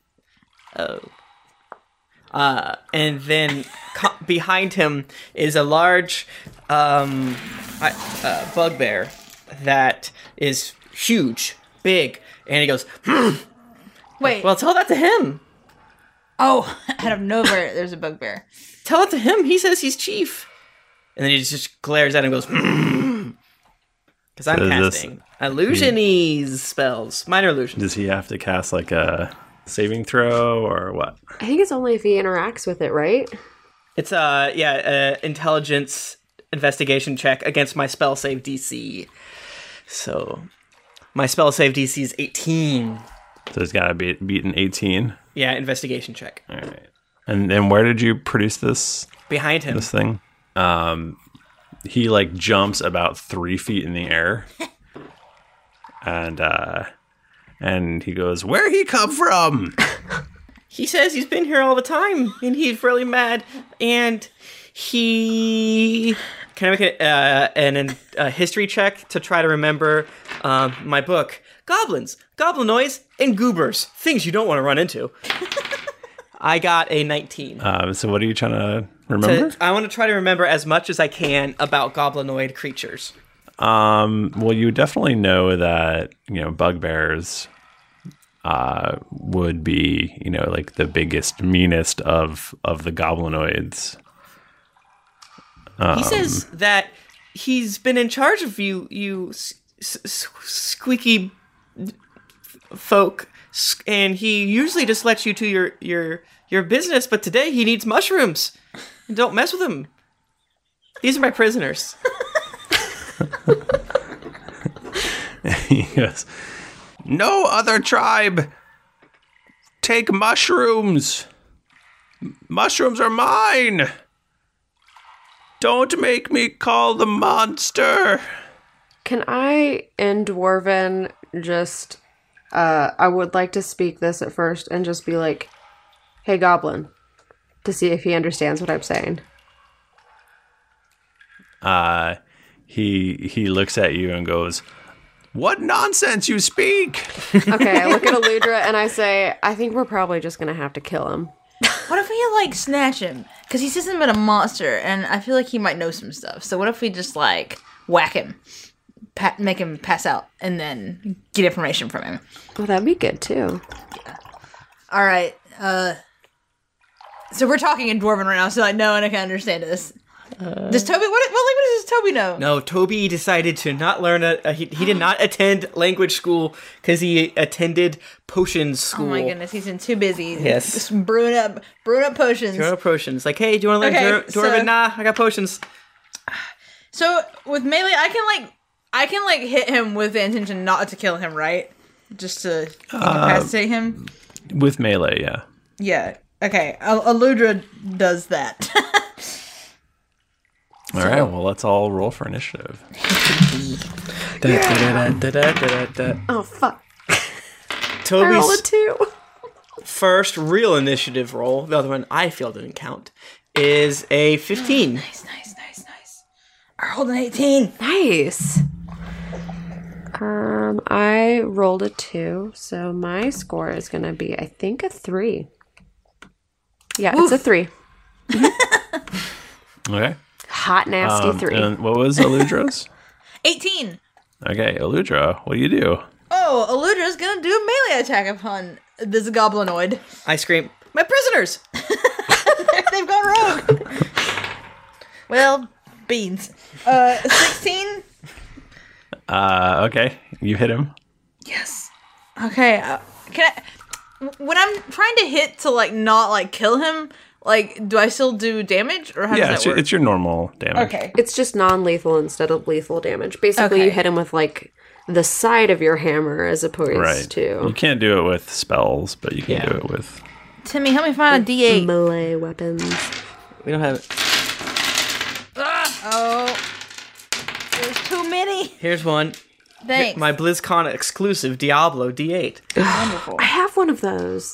Uh, and then co- behind him is a large um, I- uh, bugbear that is huge, big, and he goes, hmm. Wait. Well, tell that to him. oh, out of nowhere, there's a bugbear. Tell it to him. He says he's chief. And then he just glares at him and goes, because I'm So this- casting illusionese spells, minor illusions. Does he have to cast like a saving throw or what? I think it's only if he interacts with it, right? It's uh yeah, uh, intelligence investigation check against my spell save D C. So my spell save D C is eighteen. So he's got to be beat an eighteen. Yeah, investigation check. All right. And then where did you produce this Behind him. this thing? Um, he like jumps about three feet in the air, and uh, and he goes, "Where he come from?" He says he's been here all the time and he's really mad and he can I make a, uh, an a history check to try to remember um, my book Goblins, Goblinoids, and Goobers, things you don't want to run into. I got a nineteen. Um, so what are you trying to remember? To- I want to try to remember as much as I can about goblinoid creatures. Um, well, you definitely know that, you know, bugbears uh, would be, you know, like the biggest, meanest of, of the goblinoids. Um, He says that he's been in charge of you, you s- s- squeaky folk, and he usually just lets you to your your your business. But today he needs mushrooms. Don't mess with him. These are my prisoners. he goes, no other tribe take mushrooms. Mushrooms are mine. Don't make me call the monster. Can I, in Dwarven, just, uh, I would like to speak this at first and just be like, hey, Goblin, to see if he understands what I'm saying. Uh, he he looks at you and goes, what nonsense you speak. Okay, I look at Aludra and I say, I think we're probably just going to have to kill him. What if we, like, snatch him? Because he says something about a monster, and I feel like he might know some stuff. So what if we just, like, whack him, pa- make him pass out, and then get information from him? Well, that'd be good, too. All right. Uh, so we're talking in Dwarven right now, so like no one can understand us. Uh, does Toby? What, what language does Toby know? No, Toby decided to not learn a. a he, he did not attend language school because he attended potions school. Oh my goodness, he's been too busy. Yes. Just brewing up, brewing up potions. Brewing up potions. Like, hey, do you want to learn Okay, Dwar- Dwarven? so- Nah, I got potions. So with melee, I can like, I can like hit him with the intention not to kill him, right? Just to incapacitate him. With melee, yeah. Yeah. Okay. Al- Aludra does that. All right, well, let's all roll for initiative. Da, da, da, da, da, da, da. Oh, fuck. I rolled a Toby's two. first real initiative roll, the other one I feel didn't count, is a fifteen. Nice, nice, nice, nice. I rolled an eighteen. Nice. Um, I rolled a two, so my score is going to be, I think, a three. Yeah, it's a three. Okay. Hot, nasty Um, three. and what was Eludra's? eighteen. Okay, Eludra, what do you do? Oh, Eludra's gonna do a melee attack upon this goblinoid. I scream, my prisoners! They've gone rogue. Well, beans. Uh, sixteen. Uh, okay, you hit him. Yes. Okay. Uh, can I? When I'm trying to hit to like not like kill him, like do I still do damage or how Yeah, does it's that your, work? it's your normal damage. Okay. It's just non-lethal instead of lethal damage. Basically, Okay. you hit him with, like, the side of your hammer as opposed Right. to You can't do it with spells, but you can Yeah. do it with... Timmy, help me find a D eight. melee weapons. We don't have. Oh, there's too many. Here's one. Thanks. My BlizzCon exclusive Diablo D eight. Wonderful. I have one of those.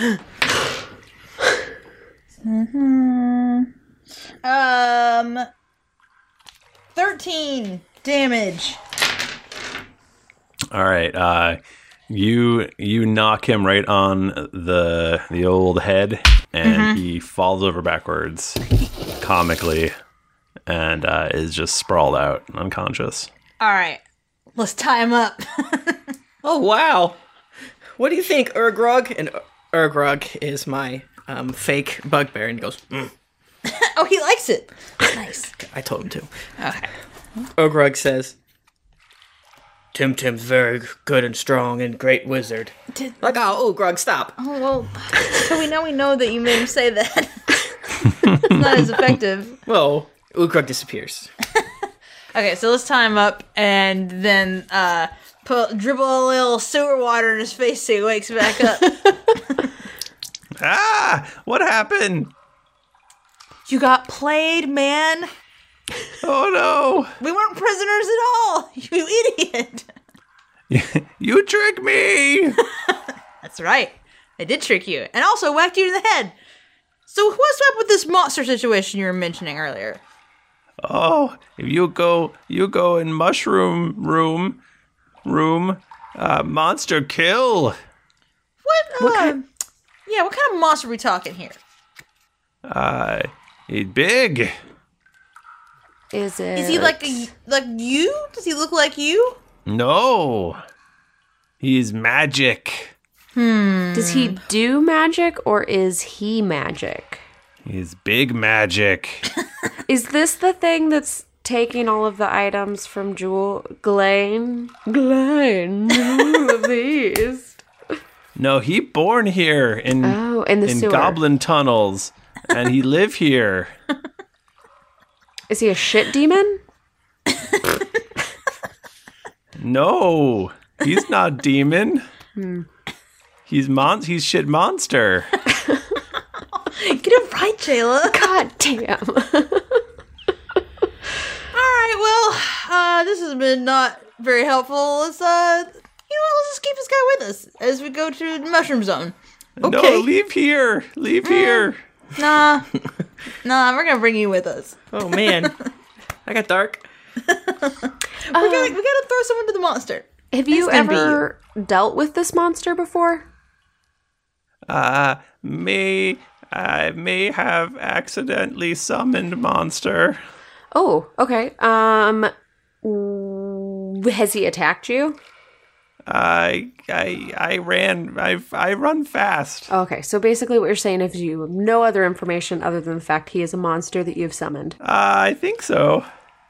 Um, thirteen damage. All right, uh, you you knock him right on the the old head, and he falls over backwards, comically, and uh, is just sprawled out, unconscious. All right, let's tie him up. Oh, wow. What do you think, Urgrog? And Urgrog is my um, fake bugbear, and he goes, mm. Oh, he likes it. Nice. I told him to. Okay. Urgrog says, Tim Tim's very good and strong and great wizard. Did, Like, oh, Urgrog, stop. oh well. So we now we know that you made him say that. It's not as effective. Well, Urgrog disappears. Okay, so let's tie him up and then uh, put dribble a little sewer water in his face so he wakes back up. Ah! What happened? You got played, man. Oh no! We weren't prisoners at all. You idiot. You tricked me! That's right. I did trick you, and also whacked you in the head. So what's up with this monster situation you were mentioning earlier? Oh, if you go, you go in mushroom room, room, uh, monster kill. What? Uh, yeah, what kind of monster are we talking here? Uh, he's big. Is it? Is he like a, like you? Does he look like you? No. He's magic. Does he do magic or is he magic? He's big magic. Is this the thing that's taking all of the items from Jewel Glen? Glen, Jewel of the East. No, he born here in Oh, in the in sewer. goblin tunnels, and he live here. Is he a shit demon? No, he's not demon. He's mon. He's shit monster. Get it right, Jayla. God damn. All right, well, uh, this has been not very helpful. Let's, uh, you know what, let's just keep this guy with us as we go to the Mushroom Zone. No, Okay. leave here. Leave here. Nah, nah, we're gonna bring you with us. Oh man, I got dark. We're gonna, we gotta throw someone to the monster. Have you It's gonna be ever dealt with this monster before? Uh, may I may have accidentally summoned monster. Oh, okay. Um, w- has he attacked you? I I I ran. I I run fast. Okay, so basically what you're saying is you have no other information other than the fact he is a monster that you've summoned. Uh, I think so.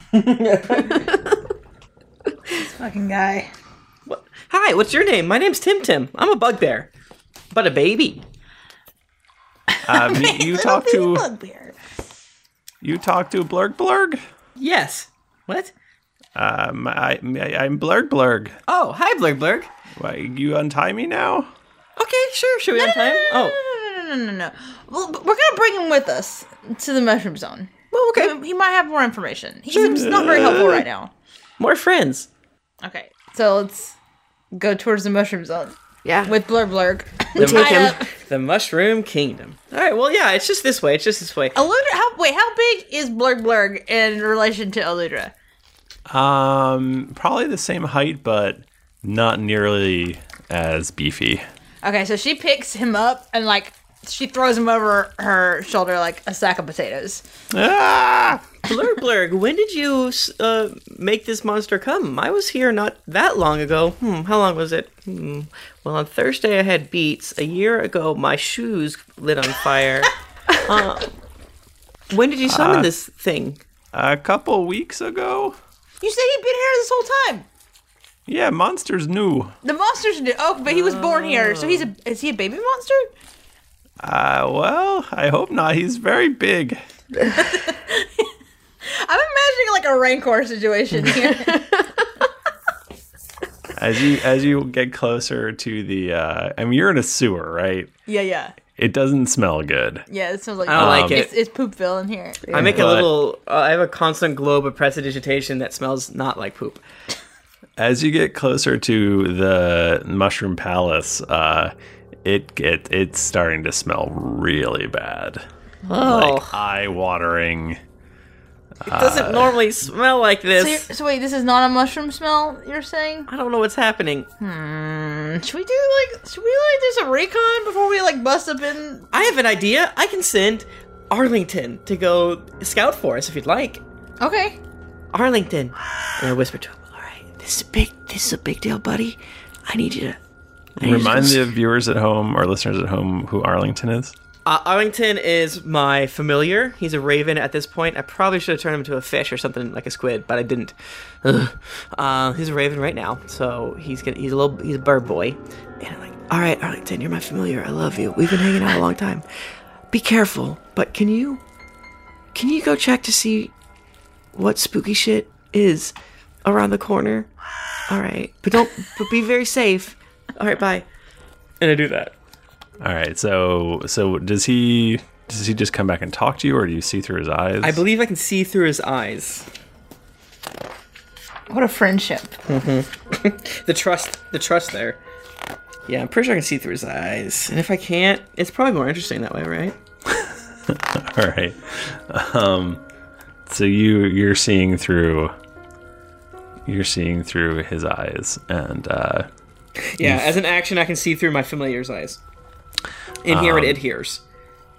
Fucking guy. What? Hi, what's your name? My name's Tim Tim. I'm a bugbear, but a baby. Um, you, you Little talk bitty to bugbear. you talk to Blurg Blurg. Yes. What? Um, I, I I'm Blurg Blurg. Oh, hi, Blurg Blurg. Why, you untie me now? Okay, sure. Should we have time? Oh, No, no, no, no, no. Well, but we're gonna bring him with us to the Mushroom Zone. well, okay. He, he might have more information. He's he's not very helpful right now. More friends. Okay, so let's go towards the Mushroom Zone Yeah. with Blurg Blurg. The, take him. Tied up. the Mushroom Kingdom. All right. Well, yeah. It's just this way. It's just this way. Eludra, how wait, how big is Blurg Blurg in relation to Eludra? Um, probably the same height, but not nearly as beefy. Okay, so she picks him up and like she throws him over her shoulder like a sack of potatoes. Ah! Blurg Blurg, when did you uh, make this monster come? I was here not that long ago. Hmm, how long was it? Hmm. Well, on Thursday I had beets. A year ago, my shoes lit on fire. uh, when did you summon Uh, this thing? A couple weeks ago? You said he'd been here this whole time. Yeah, monster's new. The monsters did. Oh, but he was born here, so he's a. Is he a baby monster? Uh, well, I hope not. He's very big. I'm imagining like a Rancor situation here. As you as you get closer to the, uh, I mean, you're in a sewer, right? yeah, yeah, It doesn't smell good. yeah. It smells like. I don't like It's, it. it's Poopville in here. I make a But- little. Uh, I have a constant globe of prestidigitation that smells not like poop. As you get closer to the Mushroom Palace, uh, it get it's starting to smell really bad. Oh, Like eye-watering. it doesn't normally smell like So, you're- this. so wait, this is not a mushroom smell. You're saying? I don't know what's happening. Should we do like? Should we like do some recon before we like bust up in? I have an idea. I can send Arlington to go scout for us if you'd like. Okay. Arlington. And I whisper to him, all right, this is a big, this is a big deal, buddy. I need you to... I need you to Remind go the viewers at home or listeners at home who Arlington is. Uh, Arlington is my familiar. He's a raven at this point. I probably should have turned him into a fish or something like a squid, but I didn't. Ugh. Uh, he's a raven right now, so he's gonna, he's a little he's a bird boy. And I'm like, all right, Arlington, you're my familiar. I love you. We've been hanging out a long time. Be careful, but can you can you go check to see what spooky shit is around the corner? All right, but don't but be very safe. All right, bye. And I do that. All right, so so does he does he just come back and talk to you, or do you see through his eyes? I believe I can see through his eyes. What a friendship. The trust, the trust there. Yeah, I'm pretty sure I can see through his eyes. And if I can't, it's probably more interesting that way, right? All right. Um, so you you're seeing through you're seeing through his eyes, and uh, Yeah, as an action, I can see through my familiar's eyes. In here, it adheres.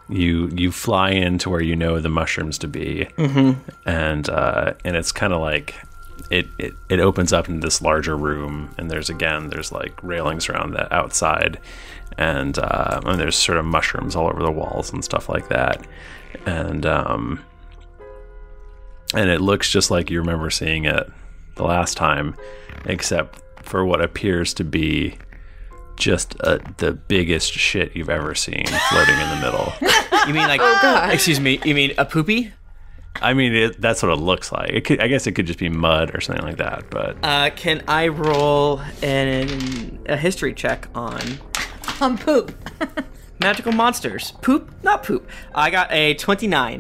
you you fly into where you know the mushrooms to be, Mm-hmm. and uh, and it's kind of like it, it it opens up into this larger room, and there's again there's like railings around the outside, and uh, and there's sort of mushrooms all over the walls and stuff like that, and um and it looks just like you remember seeing it the last time, except for what appears to be just uh, the biggest shit you've ever seen floating in the middle. You mean like? Oh, God. Excuse me. You mean a poopy? I mean, it, that's what it looks like. It could, I guess it could just be mud or something like that, but Uh, can I roll an a history check on On poop. magical monsters? Poop, not poop. I got a twenty-nine.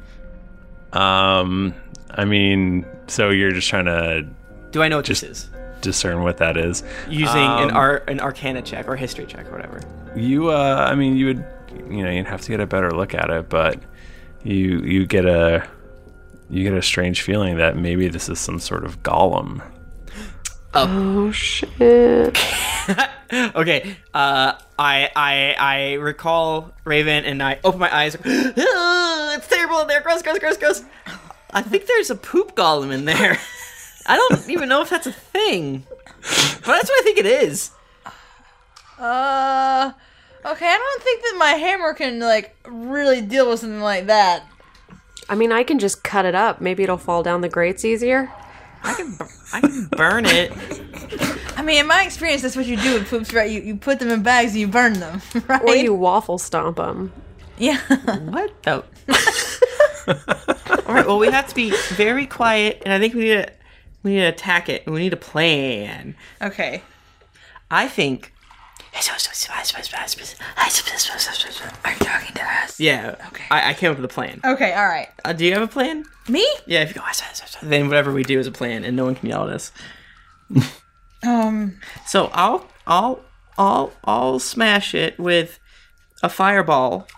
um, I mean, so you're just trying to Do I know what Just- this is? discern what that is. Using an Um, ar- an Arcana check or history check or whatever. You, uh, I mean, you would, you know, you'd have to get a better look at it, but you you get a you get a strange feeling that maybe this is some sort of golem. Oh shit. Okay. Uh, I I I recall Raven and I open my eyes. "Ah, it's terrible in there. Gross, gross, gross, gross. I think there's a poop golem in there. I don't even know if that's a thing, but that's what I think it is. Uh, okay, I don't think that my hammer can, like, really deal with something like that. I mean, I can just cut it up. Maybe it'll fall down the grates easier. I can bur- I can burn it. I mean, in my experience, that's what you do with poops, right? You, you put them in bags and you burn them, right? Or you waffle stomp them. Yeah. What the? All right. Well, we have to be very quiet, and I think we need to we need to attack it. And we need a plan. Okay. I think. Are you talking to us? Yeah. Okay. I, I came up with a plan. Okay, alright. Uh, do you have a plan? Me? Yeah. If you go, then whatever we do is a plan, and no one can yell at us. Um, So I'll I'll I'll I'll smash it with a fireball.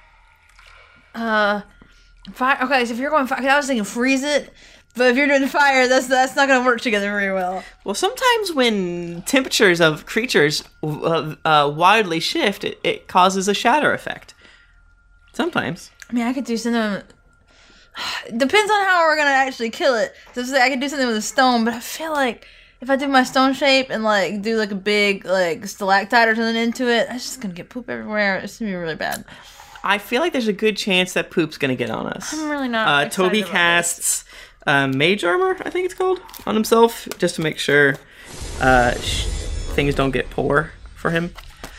uh, fire. Okay, so if you're going fire, I was thinking freeze it, but if you're doing fire, that's that's not gonna work together very well. Well, sometimes when temperatures of creatures uh, uh, widely shift, it, it causes a shatter effect. Sometimes. I mean, I could do something. Depends on how we're gonna actually kill it. So say I could do something with a stone, but I feel like if I do my stone shape and like do like a big like stalactite or something into it, I'm just gonna get poop everywhere. It's gonna be really bad. I feel like there's a good chance that poop's gonna get on us. I'm really not. Uh, excited Toby about casts uh, mage armor, I think it's called, on himself, just to make sure uh, sh- things don't get poor for him.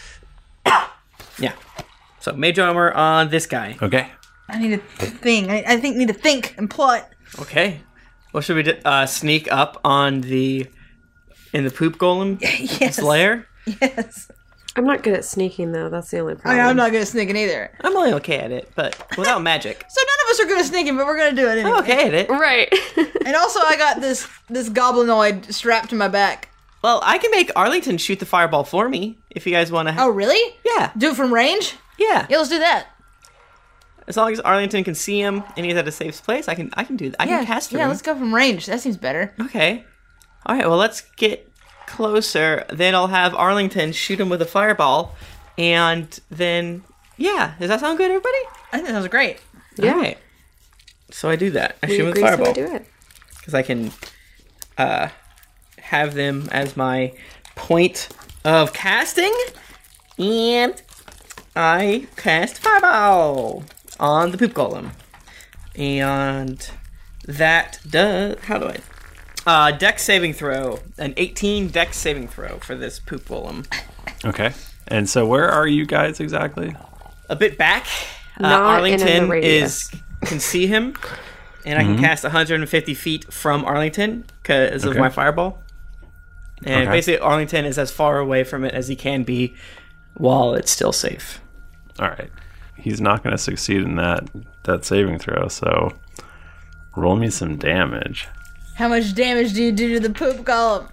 Yeah. So mage armor on this guy. Okay. this. I need to think. I, I think need to think and plot. Okay. What should we do? Uh, sneak up on the in the poop golem Yes. lair? Yes. I'm not good at sneaking though. That's the only I problem. mean, I'm not good at sneaking either. I'm only okay at it, but without magic. So none of us are good at sneaking, but we're gonna do it anyway. I'm okay at it. Right. And also, I got this this goblinoid strapped to my back. Well, I can make Arlington shoot the fireball for me if you guys want to. Oh, really? Yeah, Do it from range? yeah. Yeah, let's do that. As long as Arlington can see him and he's at a safe place, I can I can do that. I Yeah, can cast through yeah. him. Let's go from range. That seems better. Okay. All right. Well, let's get closer. Then I'll have Arlington shoot him with a fireball, and then yeah. Does that sound good, everybody? I think that was great. Yeah. All right. So I do that. I We shoot him with agree, a so we fireball do it. because I can uh, have them as my point of casting, and I cast fireball on the poop golem, and that does. How do I? Uh, dex saving throw, an eighteen dex saving throw for this poop golem. Okay. And so where are you guys exactly? A bit back, uh, Not in the Arlington radius. is can see him, and I can cast one hundred fifty feet from Arlington because of Okay. my fireball. And Okay. basically, Arlington is as far away from it as he can be, while it's still safe. All right. He's not going to succeed in that that saving throw, so roll me some damage. How much damage do you do to the poop golem?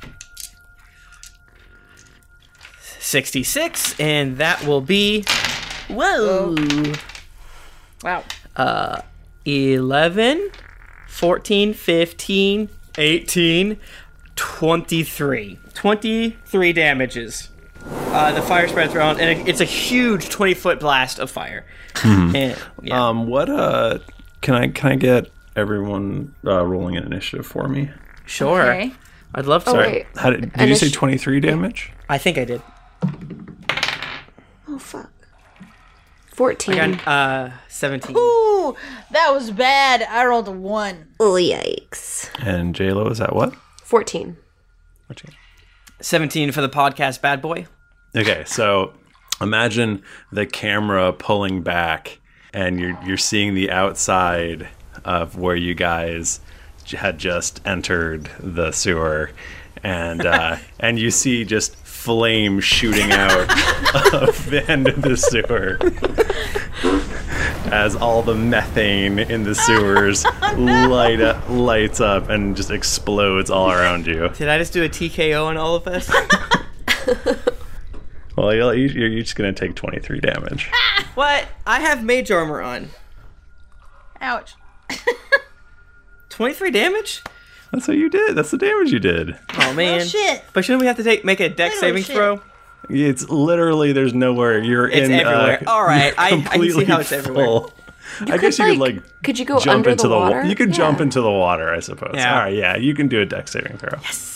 sixty-six, and that will be whoa, Wow. eleven, fourteen, fifteen, eighteen, twenty-three. twenty-three damages. Uh, the fire spreads around, and it, it's a huge twenty-foot blast of fire. And, yeah. Um, what uh, can I can I get everyone uh, rolling an initiative for me? Sure. Okay. I'd love to. Oh, wait. How did, did you say Initi- twenty-three damage? I think I did. Oh, fuck. fourteen. I got uh, seventeen. Ooh, that was bad. I rolled a one. Oh, yikes. And J-Lo is at what? fourteen. fourteen. seventeen for the podcast bad boy. Okay, so imagine the camera pulling back, and you're you're seeing the outside of where you guys j- had just entered the sewer, and uh, and you see just flame shooting out of the end of the sewer as all the methane in the sewers light up, lights up and just explodes all around you. Did I just do a T K O on all of us? Well, you're, you're each going to take twenty-three damage. What? I have mage armor on. Ouch. twenty-three damage? That's what you did. That's the damage you did. Oh man. Oh, shit. But shouldn't we have to take make a dex Little saving shit. throw? It's literally there's nowhere. You're It's in. everywhere. Uh, All right, I- I you're can see completely how it's everywhere. full. I could, guess you could like- like. could you go jump under into the wa- water? You could Yeah. jump into the water, I suppose. Yeah. All right, yeah, you can do a dex saving throw.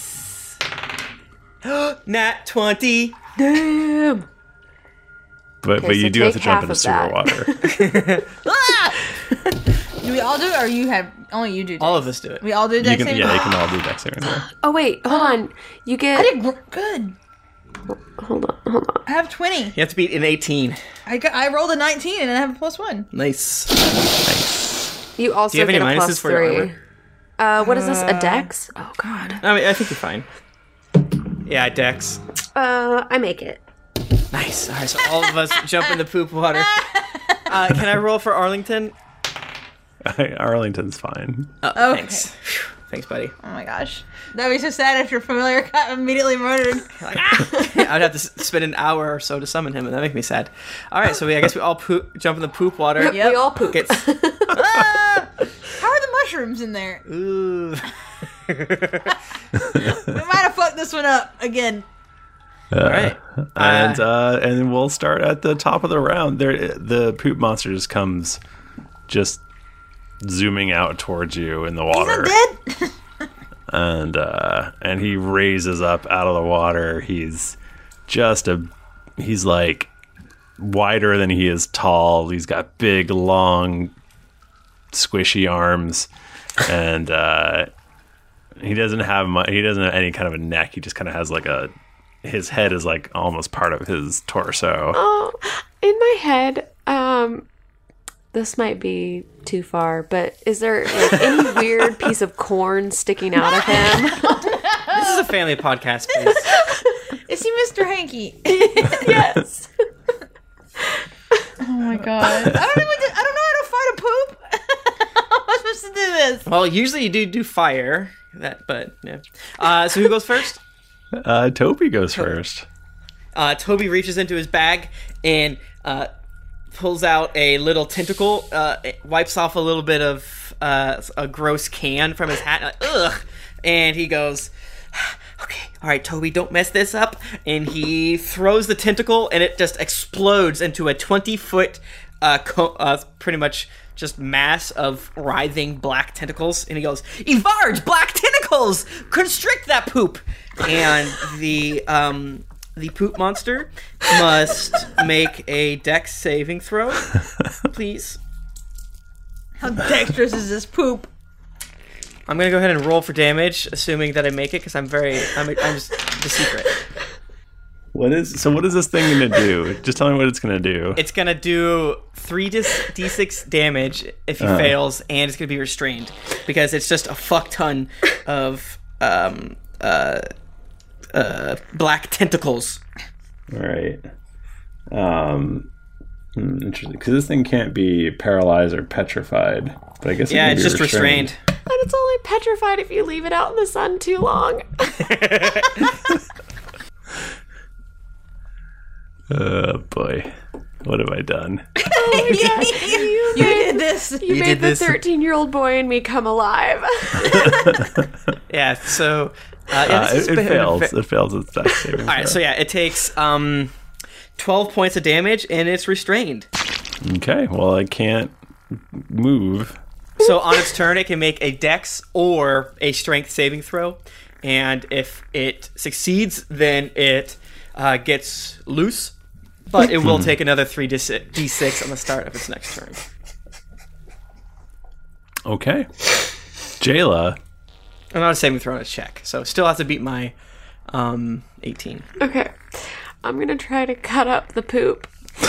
Nat twenty. Damn. But Okay, but so you do have to take jump half into of sewer that. water. Do we all do it, or you have only you do? All dex? of us do it. We all do You dex can saving? yeah, you can all do dex saving throw. Oh, wait. Hold on. You get... I did gr- good. Hold on. Hold on. I have twenty. You have to beat an eighteen. I got, I rolled a nineteen and I have a plus one. Nice. You also Do you have get any a minuses plus for your three. armor? Uh, what is this? A dex? Oh, God. I mean, I think you're fine. Yeah, dex. Uh, I make it. Nice. All right, so all of us jump in the poop water. Uh, can I roll for Arlington? Arlington's fine. Oh, Okay. Thanks. Phew. Thanks, buddy. Oh my gosh. That'd be so sad if your familiar got immediately murdered. Like, ah! I'd have to s- spend an hour or so to summon him, and that make me sad. All right, so we I guess we all poop, jump in the poop water. Yep. We all poop. Gets, Ah! How are the mushrooms in there? ooh. We might have fucked this one up again. All right. and uh, and we'll start at the top of the round. There, the poop monster just comes, just zooming out towards you in the He's water. not dead. and uh, and he raises up out of the water. He's just a he's like wider than he is tall. He's got big, long, squishy arms, and uh, he doesn't have mu- he doesn't have any kind of a neck. He just kind of has like a his head is like almost part of his torso. Oh, in my head, um, this might be too far, but is there like any weird piece of corn sticking out of him? This is a family podcast, please. Is he Mister Hanky? Yes. Oh my god. I don't know what to, I don't know how to fight a poop. How am I supposed to do this? Well, usually you do do fire, that, but yeah. Uh, so who goes first? Uh, Toby goes first. Uh, Toby reaches into his bag and uh, pulls out a little tentacle, uh, wipes off a little bit of uh, a gross can from his hat. Like, ugh, and he goes, "Okay, all right, Toby, don't mess this up." And he throws the tentacle, and it just explodes into a twenty-foot, uh, co- uh, pretty much just mass of writhing black tentacles. And he goes, "Evarge, black tentacles, constrict that poop." And the um, the poop monster must make a dex saving throw, please. How dexterous is this poop? I'm gonna go ahead and roll for damage, assuming that I make it, because I'm very I'm, I'm just the secret. What is so? What is this thing gonna do? Just tell me what it's gonna do. It's gonna do three d six damage if he Uh. fails, and it's gonna be restrained because it's just a fuck ton of um uh uh black tentacles. All right. Um, hmm, interesting. Because this thing can't be paralyzed or petrified. But I guess it Yeah, can it's be just restrained. And it's only petrified if you leave it out in the sun too long. Oh boy. What have I done? Oh my God. You, You made, did this. you You made did the this. thirteen-year-old boy in me come alive. Yeah, so... Uh, yeah, Uh, this has it, it been a fails. ve- It fails its dex saving All right, throw. so yeah, it takes um, twelve points of damage, and it's restrained. Okay, well, I can't move. So on its turn, it can make a dex or a strength saving throw. And if it succeeds, then it uh, gets loose. But it will take another three d six on the start of its next turn. Okay. Jayla. I'm not a saving throw, it's a check. So still have to beat my um, eighteen. Okay. I'm going to try to cut up the poop.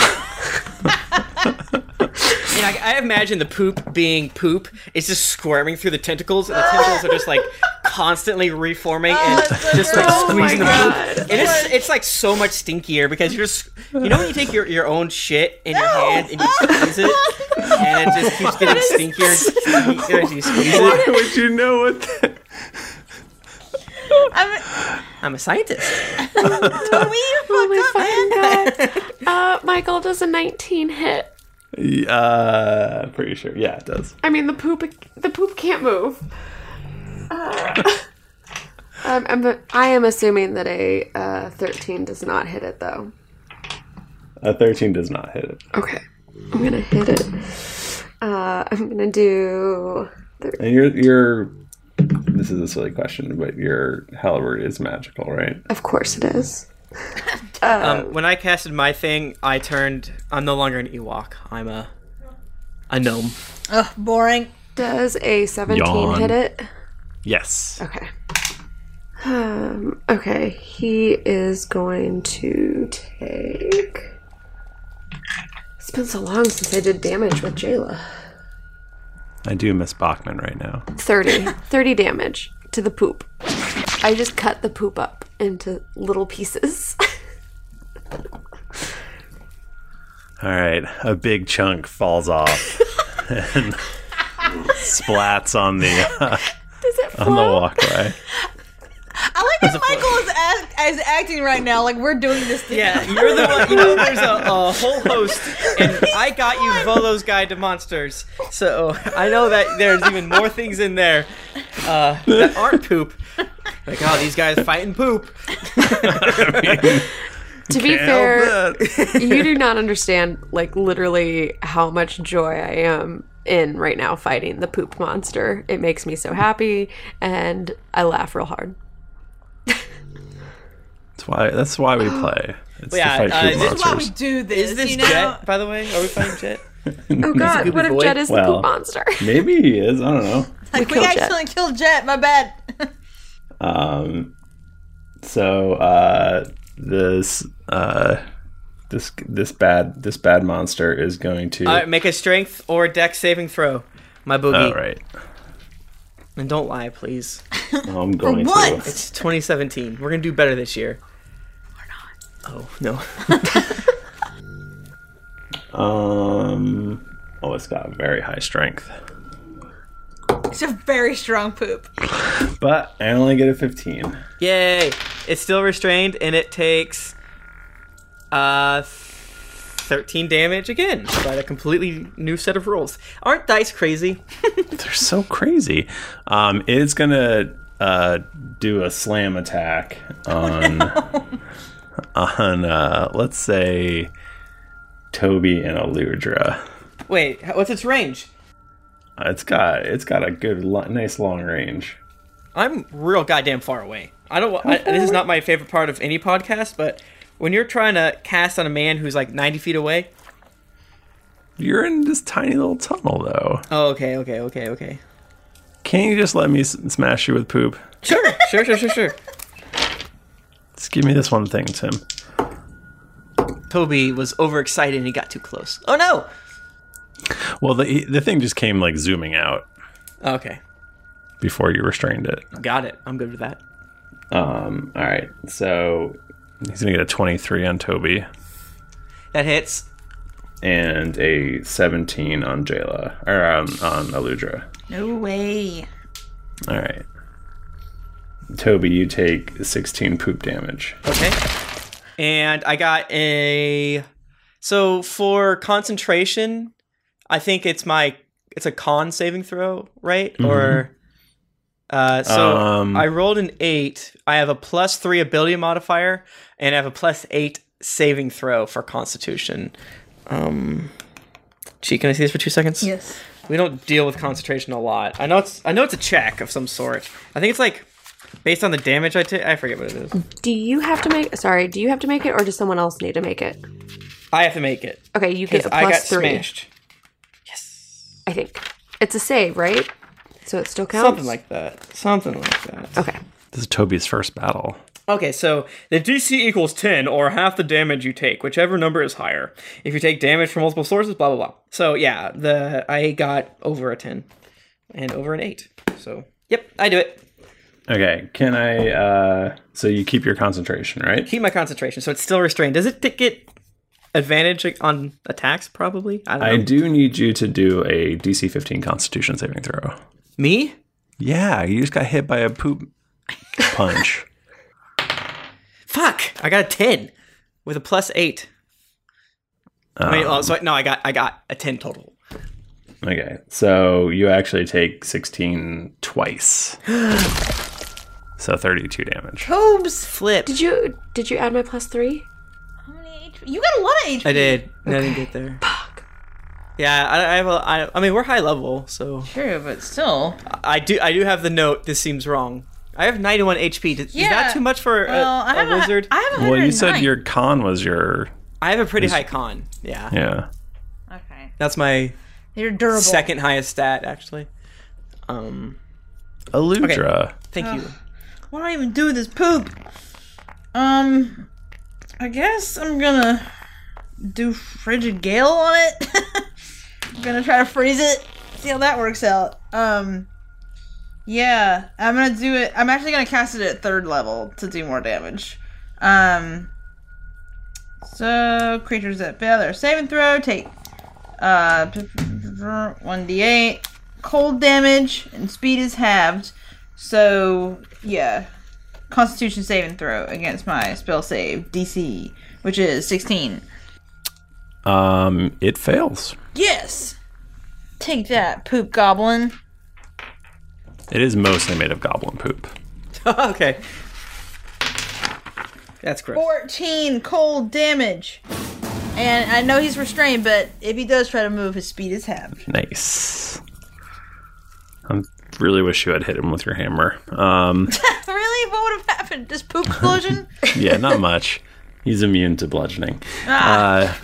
Yeah, I, I imagine the poop being poop. It's just squirming through the tentacles, and the tentacles are just like constantly reforming and that's so just like gross. squeezing the Oh my poop. God. And it's it's like so much stinkier because you're just you know when you take your, your own shit in your hand and you squeeze it, and it just keeps getting stinkier and stinkier as you squeeze it. Why would you know what that... I'm, I'm a scientist. Toby, you Oh my fucked up, man. fucking God. Uh, Michael, does a nineteen hit? Uh, pretty sure. Yeah, it does. I mean, the poop the poop can't move. Uh, I'm, I'm, I am assuming that a uh, thirteen does not hit it, though. A thirteen does not hit it. Okay. I'm going to hit it. Uh, I'm going to do... And you're, you're... This is a silly question, but your halberd is magical, right? Of course it is. Um, when I casted my thing, I turned. I'm no longer an Ewok. I'm a a gnome. Ugh, boring. Does a seventeen Yawn. hit it? Yes. Okay. Um, okay, he is going to take... It's been so long since I did damage with Jayla. I do miss Bachman right now. thirty. thirty damage to the poop. I just cut the poop up into little pieces. All right, a big chunk falls off and splats on the uh, Does it on the float? walkway. I like that Michael is, act, is acting right now like we're doing this together. Yeah, you're the one. You know, there's a, a whole host, and I got you Volo's Guide to Monsters, so I know that there's even more things in there uh, that aren't poop. Like, oh, these guys fighting poop. I mean, To be can't fair, help that. you do not understand, like, literally how much joy I am in right now fighting the poop monster. It makes me so happy, and I laugh real hard. That's why. That's why we play. It's Yeah, to fight uh, poop this This is why we monsters. do this. Is this you know? Jet, by the way? Are we fighting Jet? Oh god, what if boy. Jet is the Well, poop monster? Maybe he is. I don't know. Like, we killed Jet. accidentally killed Jet. My bad. Um, so uh, this uh, this this bad this bad monster is going to. Uh, make a strength or dex saving throw, my boogie. oh right. And don't lie, please. Well, I'm going what? to. It's twenty seventeen. We're gonna do better this year. We're not. Oh no. Um. Oh, it's got very high strength, It's a very strong poop. but I only get a fifteen. Yay! It's still restrained, and it takes uh thirteen damage again by a completely new set of rules. Aren't dice crazy? They're so crazy. Um, it's gonna uh do a slam attack on on uh let's say Toby and Aludra. Wait, h- what's its range? Uh, It's got it's got a good, lo- nice long range. I'm real goddamn far away. I don't. wa- I, this is not my favorite part of any podcast, but when you're trying to cast on a man who's like ninety feet away. You're in this tiny little tunnel, though. Oh, okay, okay, okay, okay. Can't you just let me s- smash you with poop? Sure, sure, sure, sure, sure. Just give me this one thing, Tim. Toby was overexcited and he got too close. Oh no! Well, the the thing just came like zooming out Okay, before you restrained it. got it. I'm good with that. Um. All right. So he's gonna get a twenty-three on Toby That hits. and a seventeen on Jayla or um, on Aludra. No way. All right. Toby, you take sixteen poop damage. Okay. And I got a So for concentration, I think it's my it's a con saving throw, right? Mm-hmm. Or uh, so Um, I rolled an eight. I have a plus three ability modifier, and I have a plus eight saving throw for Constitution. Um, gee, can I see this for two seconds? Yes. We don't deal with concentration a lot. I know it's I know it's a check of some sort. I think it's like based on the damage I take. I forget what it is. Do you have to make? Sorry, do you have to make it, or does someone else need to make it? I have to make it. Okay, you get Because a I plus got three. smashed. Yes. I think it's a save, right? So it still counts. Something like that. Something like that. Okay. This is Toby's first battle. Okay, so the D C equals ten or half the damage you take, whichever number is higher. If you take damage from multiple sources, blah blah blah. So yeah, the I got over a ten and over an eight. So yep, I do it. Okay, can I, uh, so you keep your concentration, right? Keep my concentration, so it's still restrained. Does it t- get advantage on attacks? Probably. I don't know. I do need you to do a D C fifteen Constitution saving throw. Me? Yeah, you just got hit by a poop punch. Fuck! I got a ten with a plus eight. Um, Wait, oh, so no, I got I got a ten total. Okay, so you actually take sixteen twice. So thirty-two damage. Tobes. Flip. Did you did you add my plus three? How many H P? You got a lot of H P. I did. No, I didn't get there. Fuck. Yeah, I, I have a. I, I mean, we're high level, so True, but still. I do. I do have the note. This seems wrong. I have ninety-one H P. Is Yeah. that too much for a, Well, I a have a, wizard? I have a Well, you said one hundred nine. your con was your, I have a pretty high con. Yeah, yeah. Okay. that's my You're durable. second highest stat, actually. Um, Aludra. thank you. What do I even do with this poop? Um, I guess I'm gonna do frigid gale on it. I'm gonna try to freeze it. See how that works out. Um, yeah, I'm gonna do it. I'm actually gonna cast it at third level to do more damage. Um, so creatures that fail their saving throw take uh one d eight cold damage, and speed is halved. So yeah, Constitution saving throw against my spell save D C, which is sixteen. Um, it fails. Yes. Take that, poop goblin. It is mostly made of goblin poop. Okay, that's correct. fourteen cold damage. And I know he's restrained, but if he does try to move, his speed is halved. Nice. I really wish you had hit him with your hammer. Um, Really? What would have happened? Just poop explosion? yeah, not much. He's immune to bludgeoning. Ah. Uh,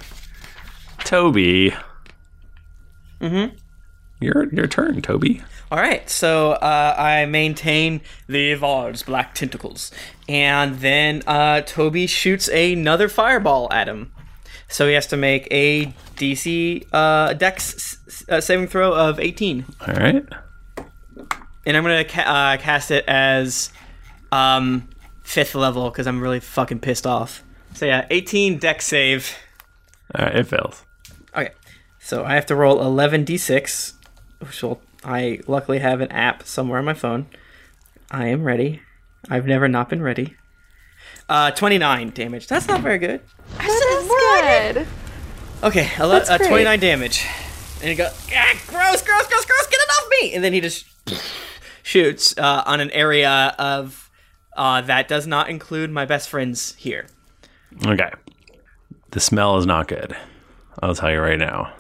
Toby. Mm-hmm. Your your turn, Toby. All right, so uh, I maintain the Vard's black tentacles, and then uh, Toby shoots another fireball at him. So he has to make a D C uh, Dex s- uh, saving throw of eighteen, All right. and I'm gonna ca- uh, cast it as um, fifth level because I'm really fucking pissed off. So yeah, eighteen Dex save. All right, it fails. Okay, so I have to roll eleven d six, which will, I luckily have an app somewhere on my phone. I am ready. I've never not been ready. Uh, twenty-nine damage. That's not very good. I said more like it. Good. Okay, ele- That's uh, great. twenty-nine damage. And he goes, ah, gross, gross, gross, gross, get it off me! And then he just shoots uh, on an area of uh, that does not include my best friends here. Okay. The smell is not good. I'll tell you right now.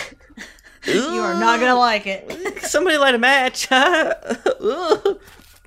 You are not gonna like it. Somebody light a match. Ooh.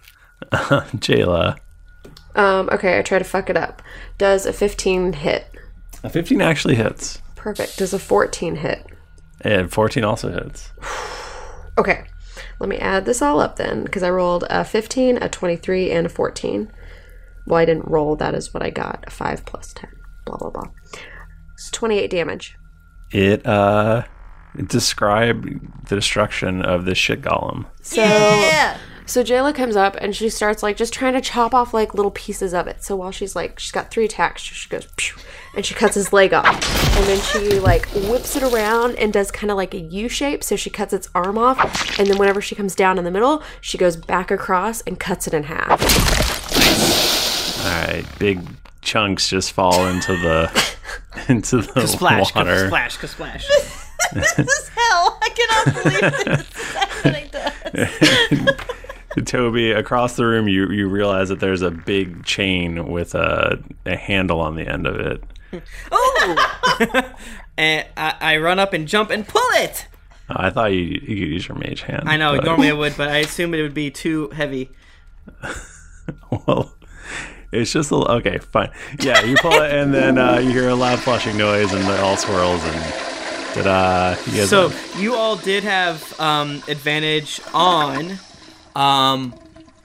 Jayla. Um, okay, I try to fuck it up. Does a fifteen hit? A fifteen actually hits. Perfect. Does a fourteen hit? And fourteen also hits. Okay, let me add this all up then, because I rolled a fifteen, a twenty-three, and a fourteen. Well, I didn't roll. That is what I got. A five plus ten. Blah, blah, blah. It's twenty-eight damage. It, uh... describe the destruction of this shit golem. So, Yeah. so Jayla comes up and she starts like just trying to chop off like little pieces of it. So while she's like, she's got three attacks, she goes, pew, and she cuts his leg off. And then she like whips it around and does kind of like a U shape. So she cuts its arm off. And then whenever she comes down in the middle, she goes back across and cuts it in half. Alright, big chunks just fall into the into the Splash, water. splash, splash. This is hell. I cannot believe this is happening to us. Toby, across the room, you, you realize that there's a big chain with a, a handle on the end of it. Oh! And I, I run up and jump and pull it. I thought you, you could use your mage hand. I know, but- normally I would, but I assumed it would be too heavy. Well, it's just a little... Okay, fine. Yeah, you pull it, and then uh, you hear a loud flushing noise, and it all swirls, and... Ta-da! You guys So, have- you all did have um, advantage on um,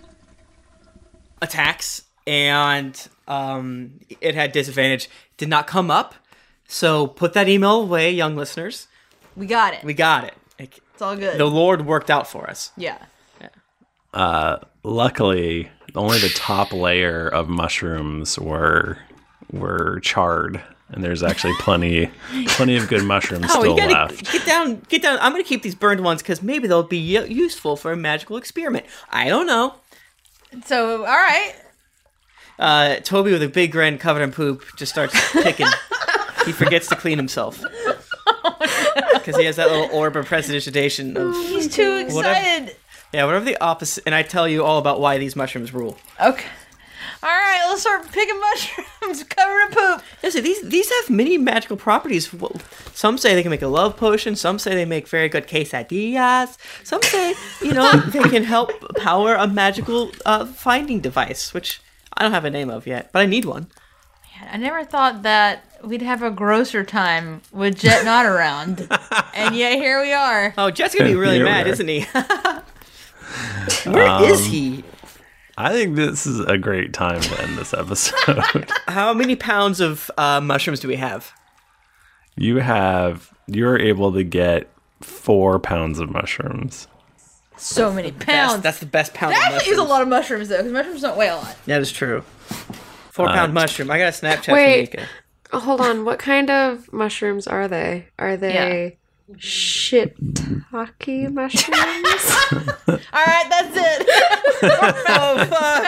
attacks, and um, it had disadvantage. Did not come up, so put that email away, young listeners. We got it. We got it. Like, It's all good. the Lord worked out for us. yeah. Uh, luckily, only the top layer of mushrooms were were charred, and there's actually plenty plenty of good mushrooms Oh, still you gotta left. get down, get down. I'm gonna keep these burned ones because maybe they'll be u- useful for a magical experiment. I don't know. So, all right. Uh, Toby with a big grin covered in poop just starts picking. He forgets to clean himself. Because he has that little orb of prestidigitation of, He's too excited. yeah, whatever the opposite, and I tell you all about why these mushrooms rule. Okay. All right, let's start picking mushrooms covered in poop. Listen, these these have many magical properties. Well, some say they can make a love potion. Some say they make very good quesadillas. Some say, you know, they can help power a magical uh, finding device, which I don't have a name of yet, but I need one. I never thought that we'd have a grosser time with Jet not around. And yet here we are. Oh, Jet's gonna be really Here we mad, are. isn't he? Where is Um, he? I think this is a great time to end this episode. How many pounds of uh, mushrooms do we have? You have you're able to get four pounds of mushrooms. So many That's, pounds. that's the best pound That of actually is mushrooms. a lot of mushrooms, though, because mushrooms don't weigh a lot. That is true. Four pound mushroom. I got a Snapchat Wait. from Mika. Oh, hold on. What kind of mushrooms are they? Are they shiitake mushrooms? All right, that's it. Oh, fuck.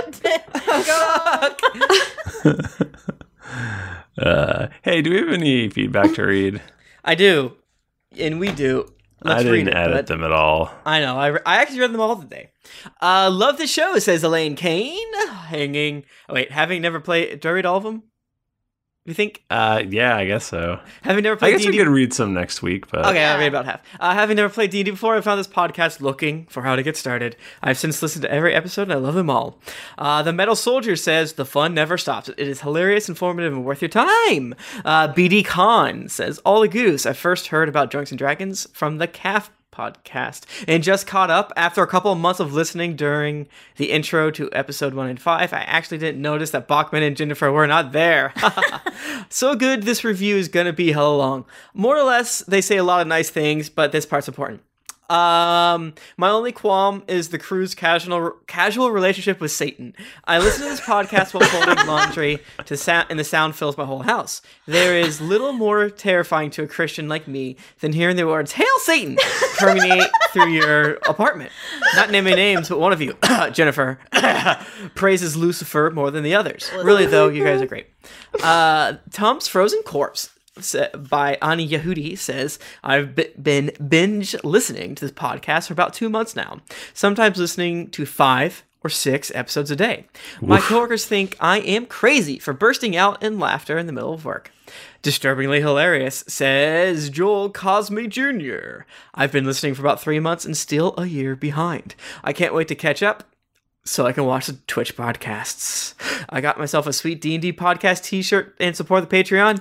Back up. Go. Uh, hey, do we have any feedback to read? I do. And we do. Let's I didn't read it, edit but- them at all. I know. I, re- I actually read them all today. Uh, love the show, says Elaine Kane. Hanging. Oh, wait, having never played. Do I read all of them? You think? Uh, yeah, I guess so. Having never I played guess D we and D. could read some next week, but Okay, I'll Yeah. read about half. Uh, having never played D and D before, I found this podcast looking for how to get started. I've since listened to every episode, and I love them all. Uh, the Metal Soldier says, the fun never stops. It is hilarious, informative, and worth your time. Uh, B D Khan says, all the goose. I first heard about Drunks and Dragons from the C A F podcast and just caught up after a couple of months of listening during the intro to episode one and five. I actually didn't notice that Bachman and Jennifer were not there. So good, this review is gonna be hella long. More or less, they say a lot of nice things, but this part's important. Um, my only qualm is the crew's casual casual relationship with Satan. I listen to this podcast while folding laundry to sound, and the sound fills my whole house. There is little more terrifying to a Christian like me than hearing the words "Hail Satan" permeate through your apartment. Not naming names, but one of you, Jennifer, praises Lucifer more than the others. Really, though, you guys are great. Uh, Tom's Frozen Corpse by Ani Yehudi says, I've b- been binge listening to this podcast for about two months now, sometimes listening to five or six episodes a day. My coworkers think I am crazy for bursting out in laughter in the middle of work. Disturbingly hilarious, says Joel Cosme Junior I've been listening for about three months and still a year behind. I can't wait to catch up so I can watch the Twitch podcasts. I got myself a sweet D and D podcast t-shirt and support the Patreon.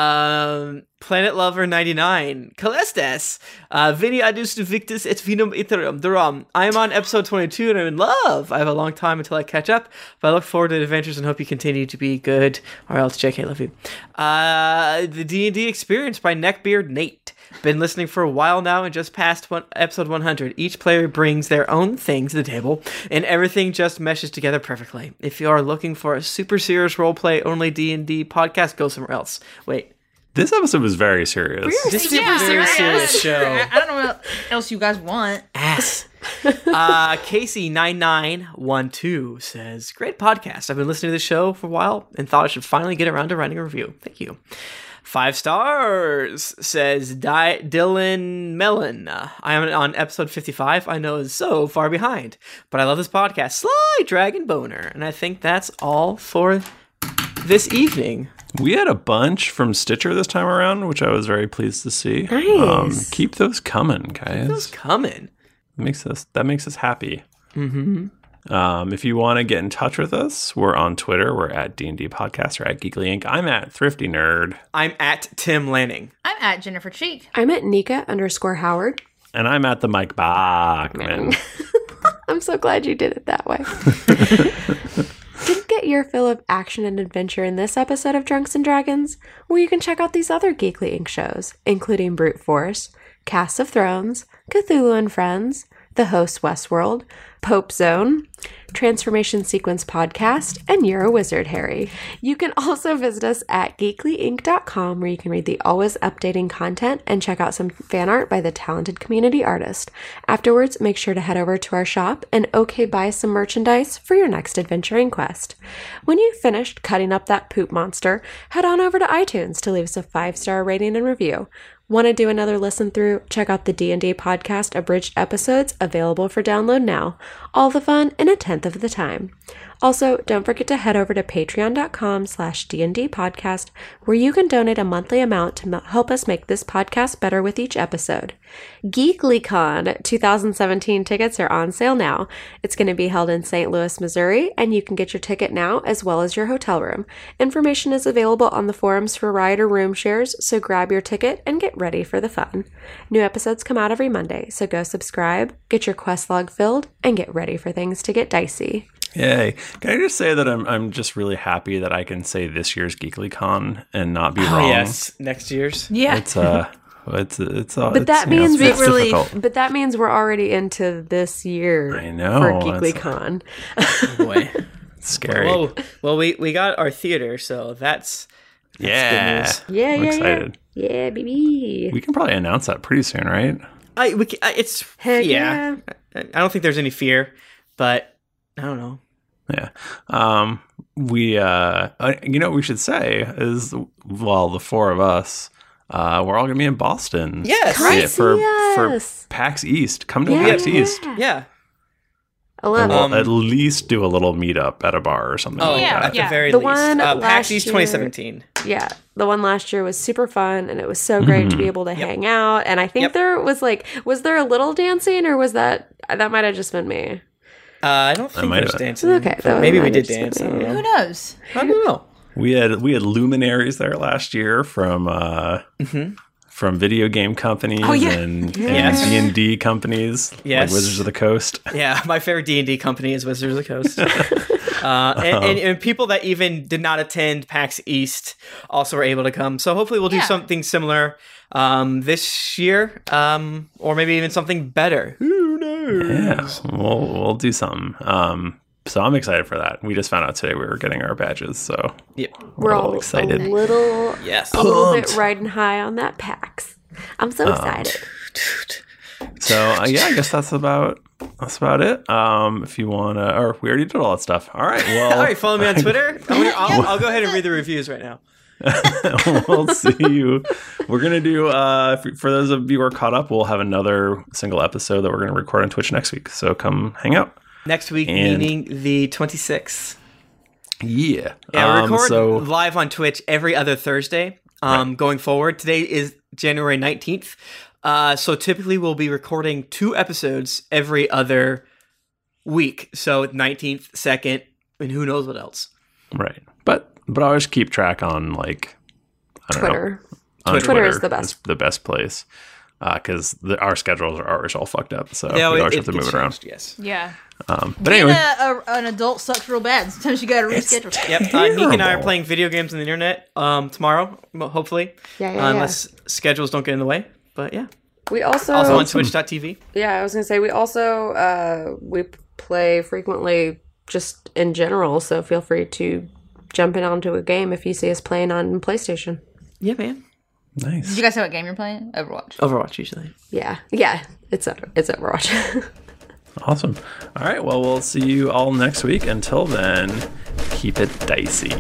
Um, Planet Lover ninety-nine. Calestes. Uh, Vini adus victus et vinum iterum duram. I am on episode twenty-two and I'm in love. I have a long time until I catch up, but I look forward to the adventures and hope you continue to be good. Or else, J K, love you. Uh, the D and D Experience by Neckbeard Nate. Been listening for a while now and just past one, episode one hundred. Each player brings their own thing to the table, and everything just meshes together perfectly. If you are looking for a super serious roleplay only D and D podcast, go somewhere else. Wait, This episode was very serious. This is a Yeah, very I- serious I- show. I, I don't know what else you guys want. Ass. uh, Casey nine nine one two says, "Great podcast. I've been listening to this show for a while and thought I should finally get around to writing a review. Thank you." Five stars, says Di- Dylan Mellon. Uh, I am on episode fifty-five. I know it's so far behind, but I love this podcast. Sly Dragon Boner. And I think that's all for this evening. We had a bunch from Stitcher this time around, which I was very pleased to see. Nice. Um, keep those coming, guys. Who's coming? Makes us that makes us happy. Mm-hmm. Um, if you want to get in touch with us, we're on Twitter. We're at D and D Podcast or at Geekly Inc. I'm at Thrifty Nerd, I'm at Tim Lanning. I'm at Jennifer Cheek. I'm at Nika underscore Howard. and I'm at the Mike Bachman. I'm so glad you did it that way. Didn't get your fill of action and adventure in this episode of Drunks and Dragons? Well, you can check out these other Geekly Incorporated shows, including Brute Force, Cast of Thrones, Cthulhu and Friends, The Host Westworld, Pope Zone, Transformation Sequence Podcast, and You're a Wizard, Harry. You can also visit us at geekly inc dot com, where you can read the always updating content and check out some fan art by the talented community artist. Afterwards, make sure to head over to our shop and okay buy some merchandise for your next adventuring quest. When you've finished cutting up that poop monster, head on over to iTunes to leave us a five-star rating and review. Want to do another listen through? Check out the D and D Podcast abridged episodes available for download now. All the fun in a tenth of the time. Also, don't forget to head over to patreon.com slash D&D podcast, where you can donate a monthly amount to m- help us make this podcast better with each episode. GeeklyCon twenty seventeen tickets are on sale now. It's going to be held in Saint Louis, Missouri, and you can get your ticket now as well as your hotel room. Information is available on the forums for ride or room shares, so grab your ticket and get ready for the fun. New episodes come out every Monday, so go subscribe, get your quest log filled, and get ready for things to get dicey. Yay. Can I just say that I'm I'm just really happy that I can say this year's GeeklyCon and not be Oh, wrong. yes. Next year's. Yeah. It's uh it's it's uh, But it's, that you know, means it's, we it's really- difficult. But that means we're already into this year I know, for it's- GeeklyCon. Oh, boy. It's scary. well, well, we, we got our theater, so that's, that's yeah. good news. Yeah, I'm yeah, excited. yeah. Yeah, baby. We can probably announce that pretty soon, right? I, we, ca- it's, Heck yeah. I I don't think there's any fear, but I don't know. Yeah. Um, we, uh, uh, you know what we should say is, well, the four of us, uh, we're all going to be in Boston. Yes. Come Yeah, for, yes. for PAX East. Come to Yeah, PAX yeah. East. Yeah. I love And it. we'll Um, at least do a little meetup at a bar or something Oh, like yeah, that. at yeah. the very The least. one uh, last PAX East year- twenty seventeen. Yeah, the one last year was super fun, and it was so great to be able to hang out. And I think Yep. there was like, was there a little dancing, or was that that might have just been me? Uh, I don't think might there's have- dancing. Okay, that Maybe we might did have just dance. I been don't me. Who know. knows? I don't know. We had we had luminaries there last year from uh, from video game companies Oh, yeah. and Yes. D and D companies Yes. like Wizards of the Coast. Yeah, my favorite D and D company is Wizards of the Coast. uh, and, and, and people that even did not attend PAX East also were able to come. So hopefully we'll do Yeah. something similar um, this year, um, or maybe even something better. Who knows? Yeah, we'll we'll do something. Um, so I'm excited for that. We just found out today we were getting our badges, so Yep. We're all all excited. a little, Yes. a little bit Pumped. riding high on that PAX. I'm so excited. so uh, yeah, I guess that's about that's about it. Um, if you wanna, or we already did all that stuff. All right, well, All right, follow me on Twitter. I'm gonna, I'll, I'll go ahead and read the reviews right now. we'll see you. We're gonna do uh, for, for those of you who are caught up, we'll have another single episode that we're gonna record on Twitch next week. So come hang out. Next week, And- meaning the twenty-sixth. Yeah. Yeah, we Um, record so live on Twitch every other Thursday. Um, going forward, today is January nineteenth. Uh, so typically we'll be recording two episodes every other week. So nineteenth, second, and who knows what else. right, but but I always keep track on like I don't know, Twitter. on Twitter. Twitter is the best. the best place because the our schedules are always all fucked up. So Yeah, we it- always it have to gets move it around. changed, Yes. Yeah. Um, but Being anyway, a, a, an adult sucks real bad. Sometimes you gotta reschedule. Yep. Uh, Nick and I are Terrible. playing video games on the internet um, tomorrow, mo- hopefully. Yeah, yeah, Uh, yeah. unless schedules don't get in the way. But yeah. We also, Also on twitch dot t v. yeah, I was gonna say we also uh, we play frequently just in general. So feel free to jump in onto a game if you see us playing on PlayStation. Yeah, man. Nice. Did you guys say what game you're playing? Overwatch. Overwatch usually. Yeah, yeah, it's it's Overwatch. Awesome. All right. Well, we'll see you all next week. Until then, keep it dicey.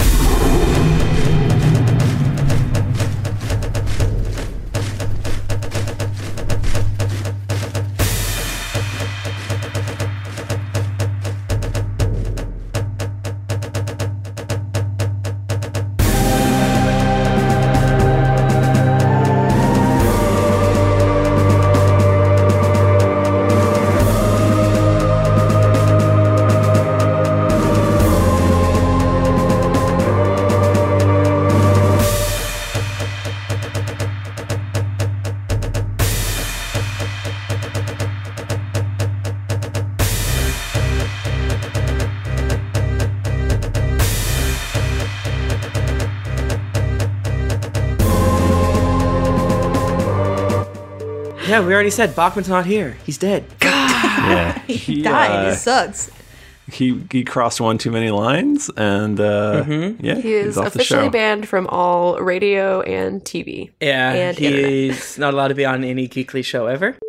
Yeah, we already said Bachman's not here. He's dead. Yeah. He He, died. uh, It sucks. he he crossed one too many lines, and uh, yeah, He is he's off the officially show. banned from all radio and T V. Yeah, And internet. he's not allowed to be on any Geekly show ever.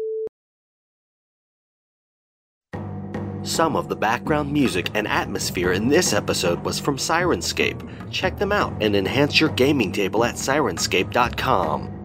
Some of the background music and atmosphere in this episode was from Sirenscape. Check them out and enhance your gaming table at Sirenscape dot com.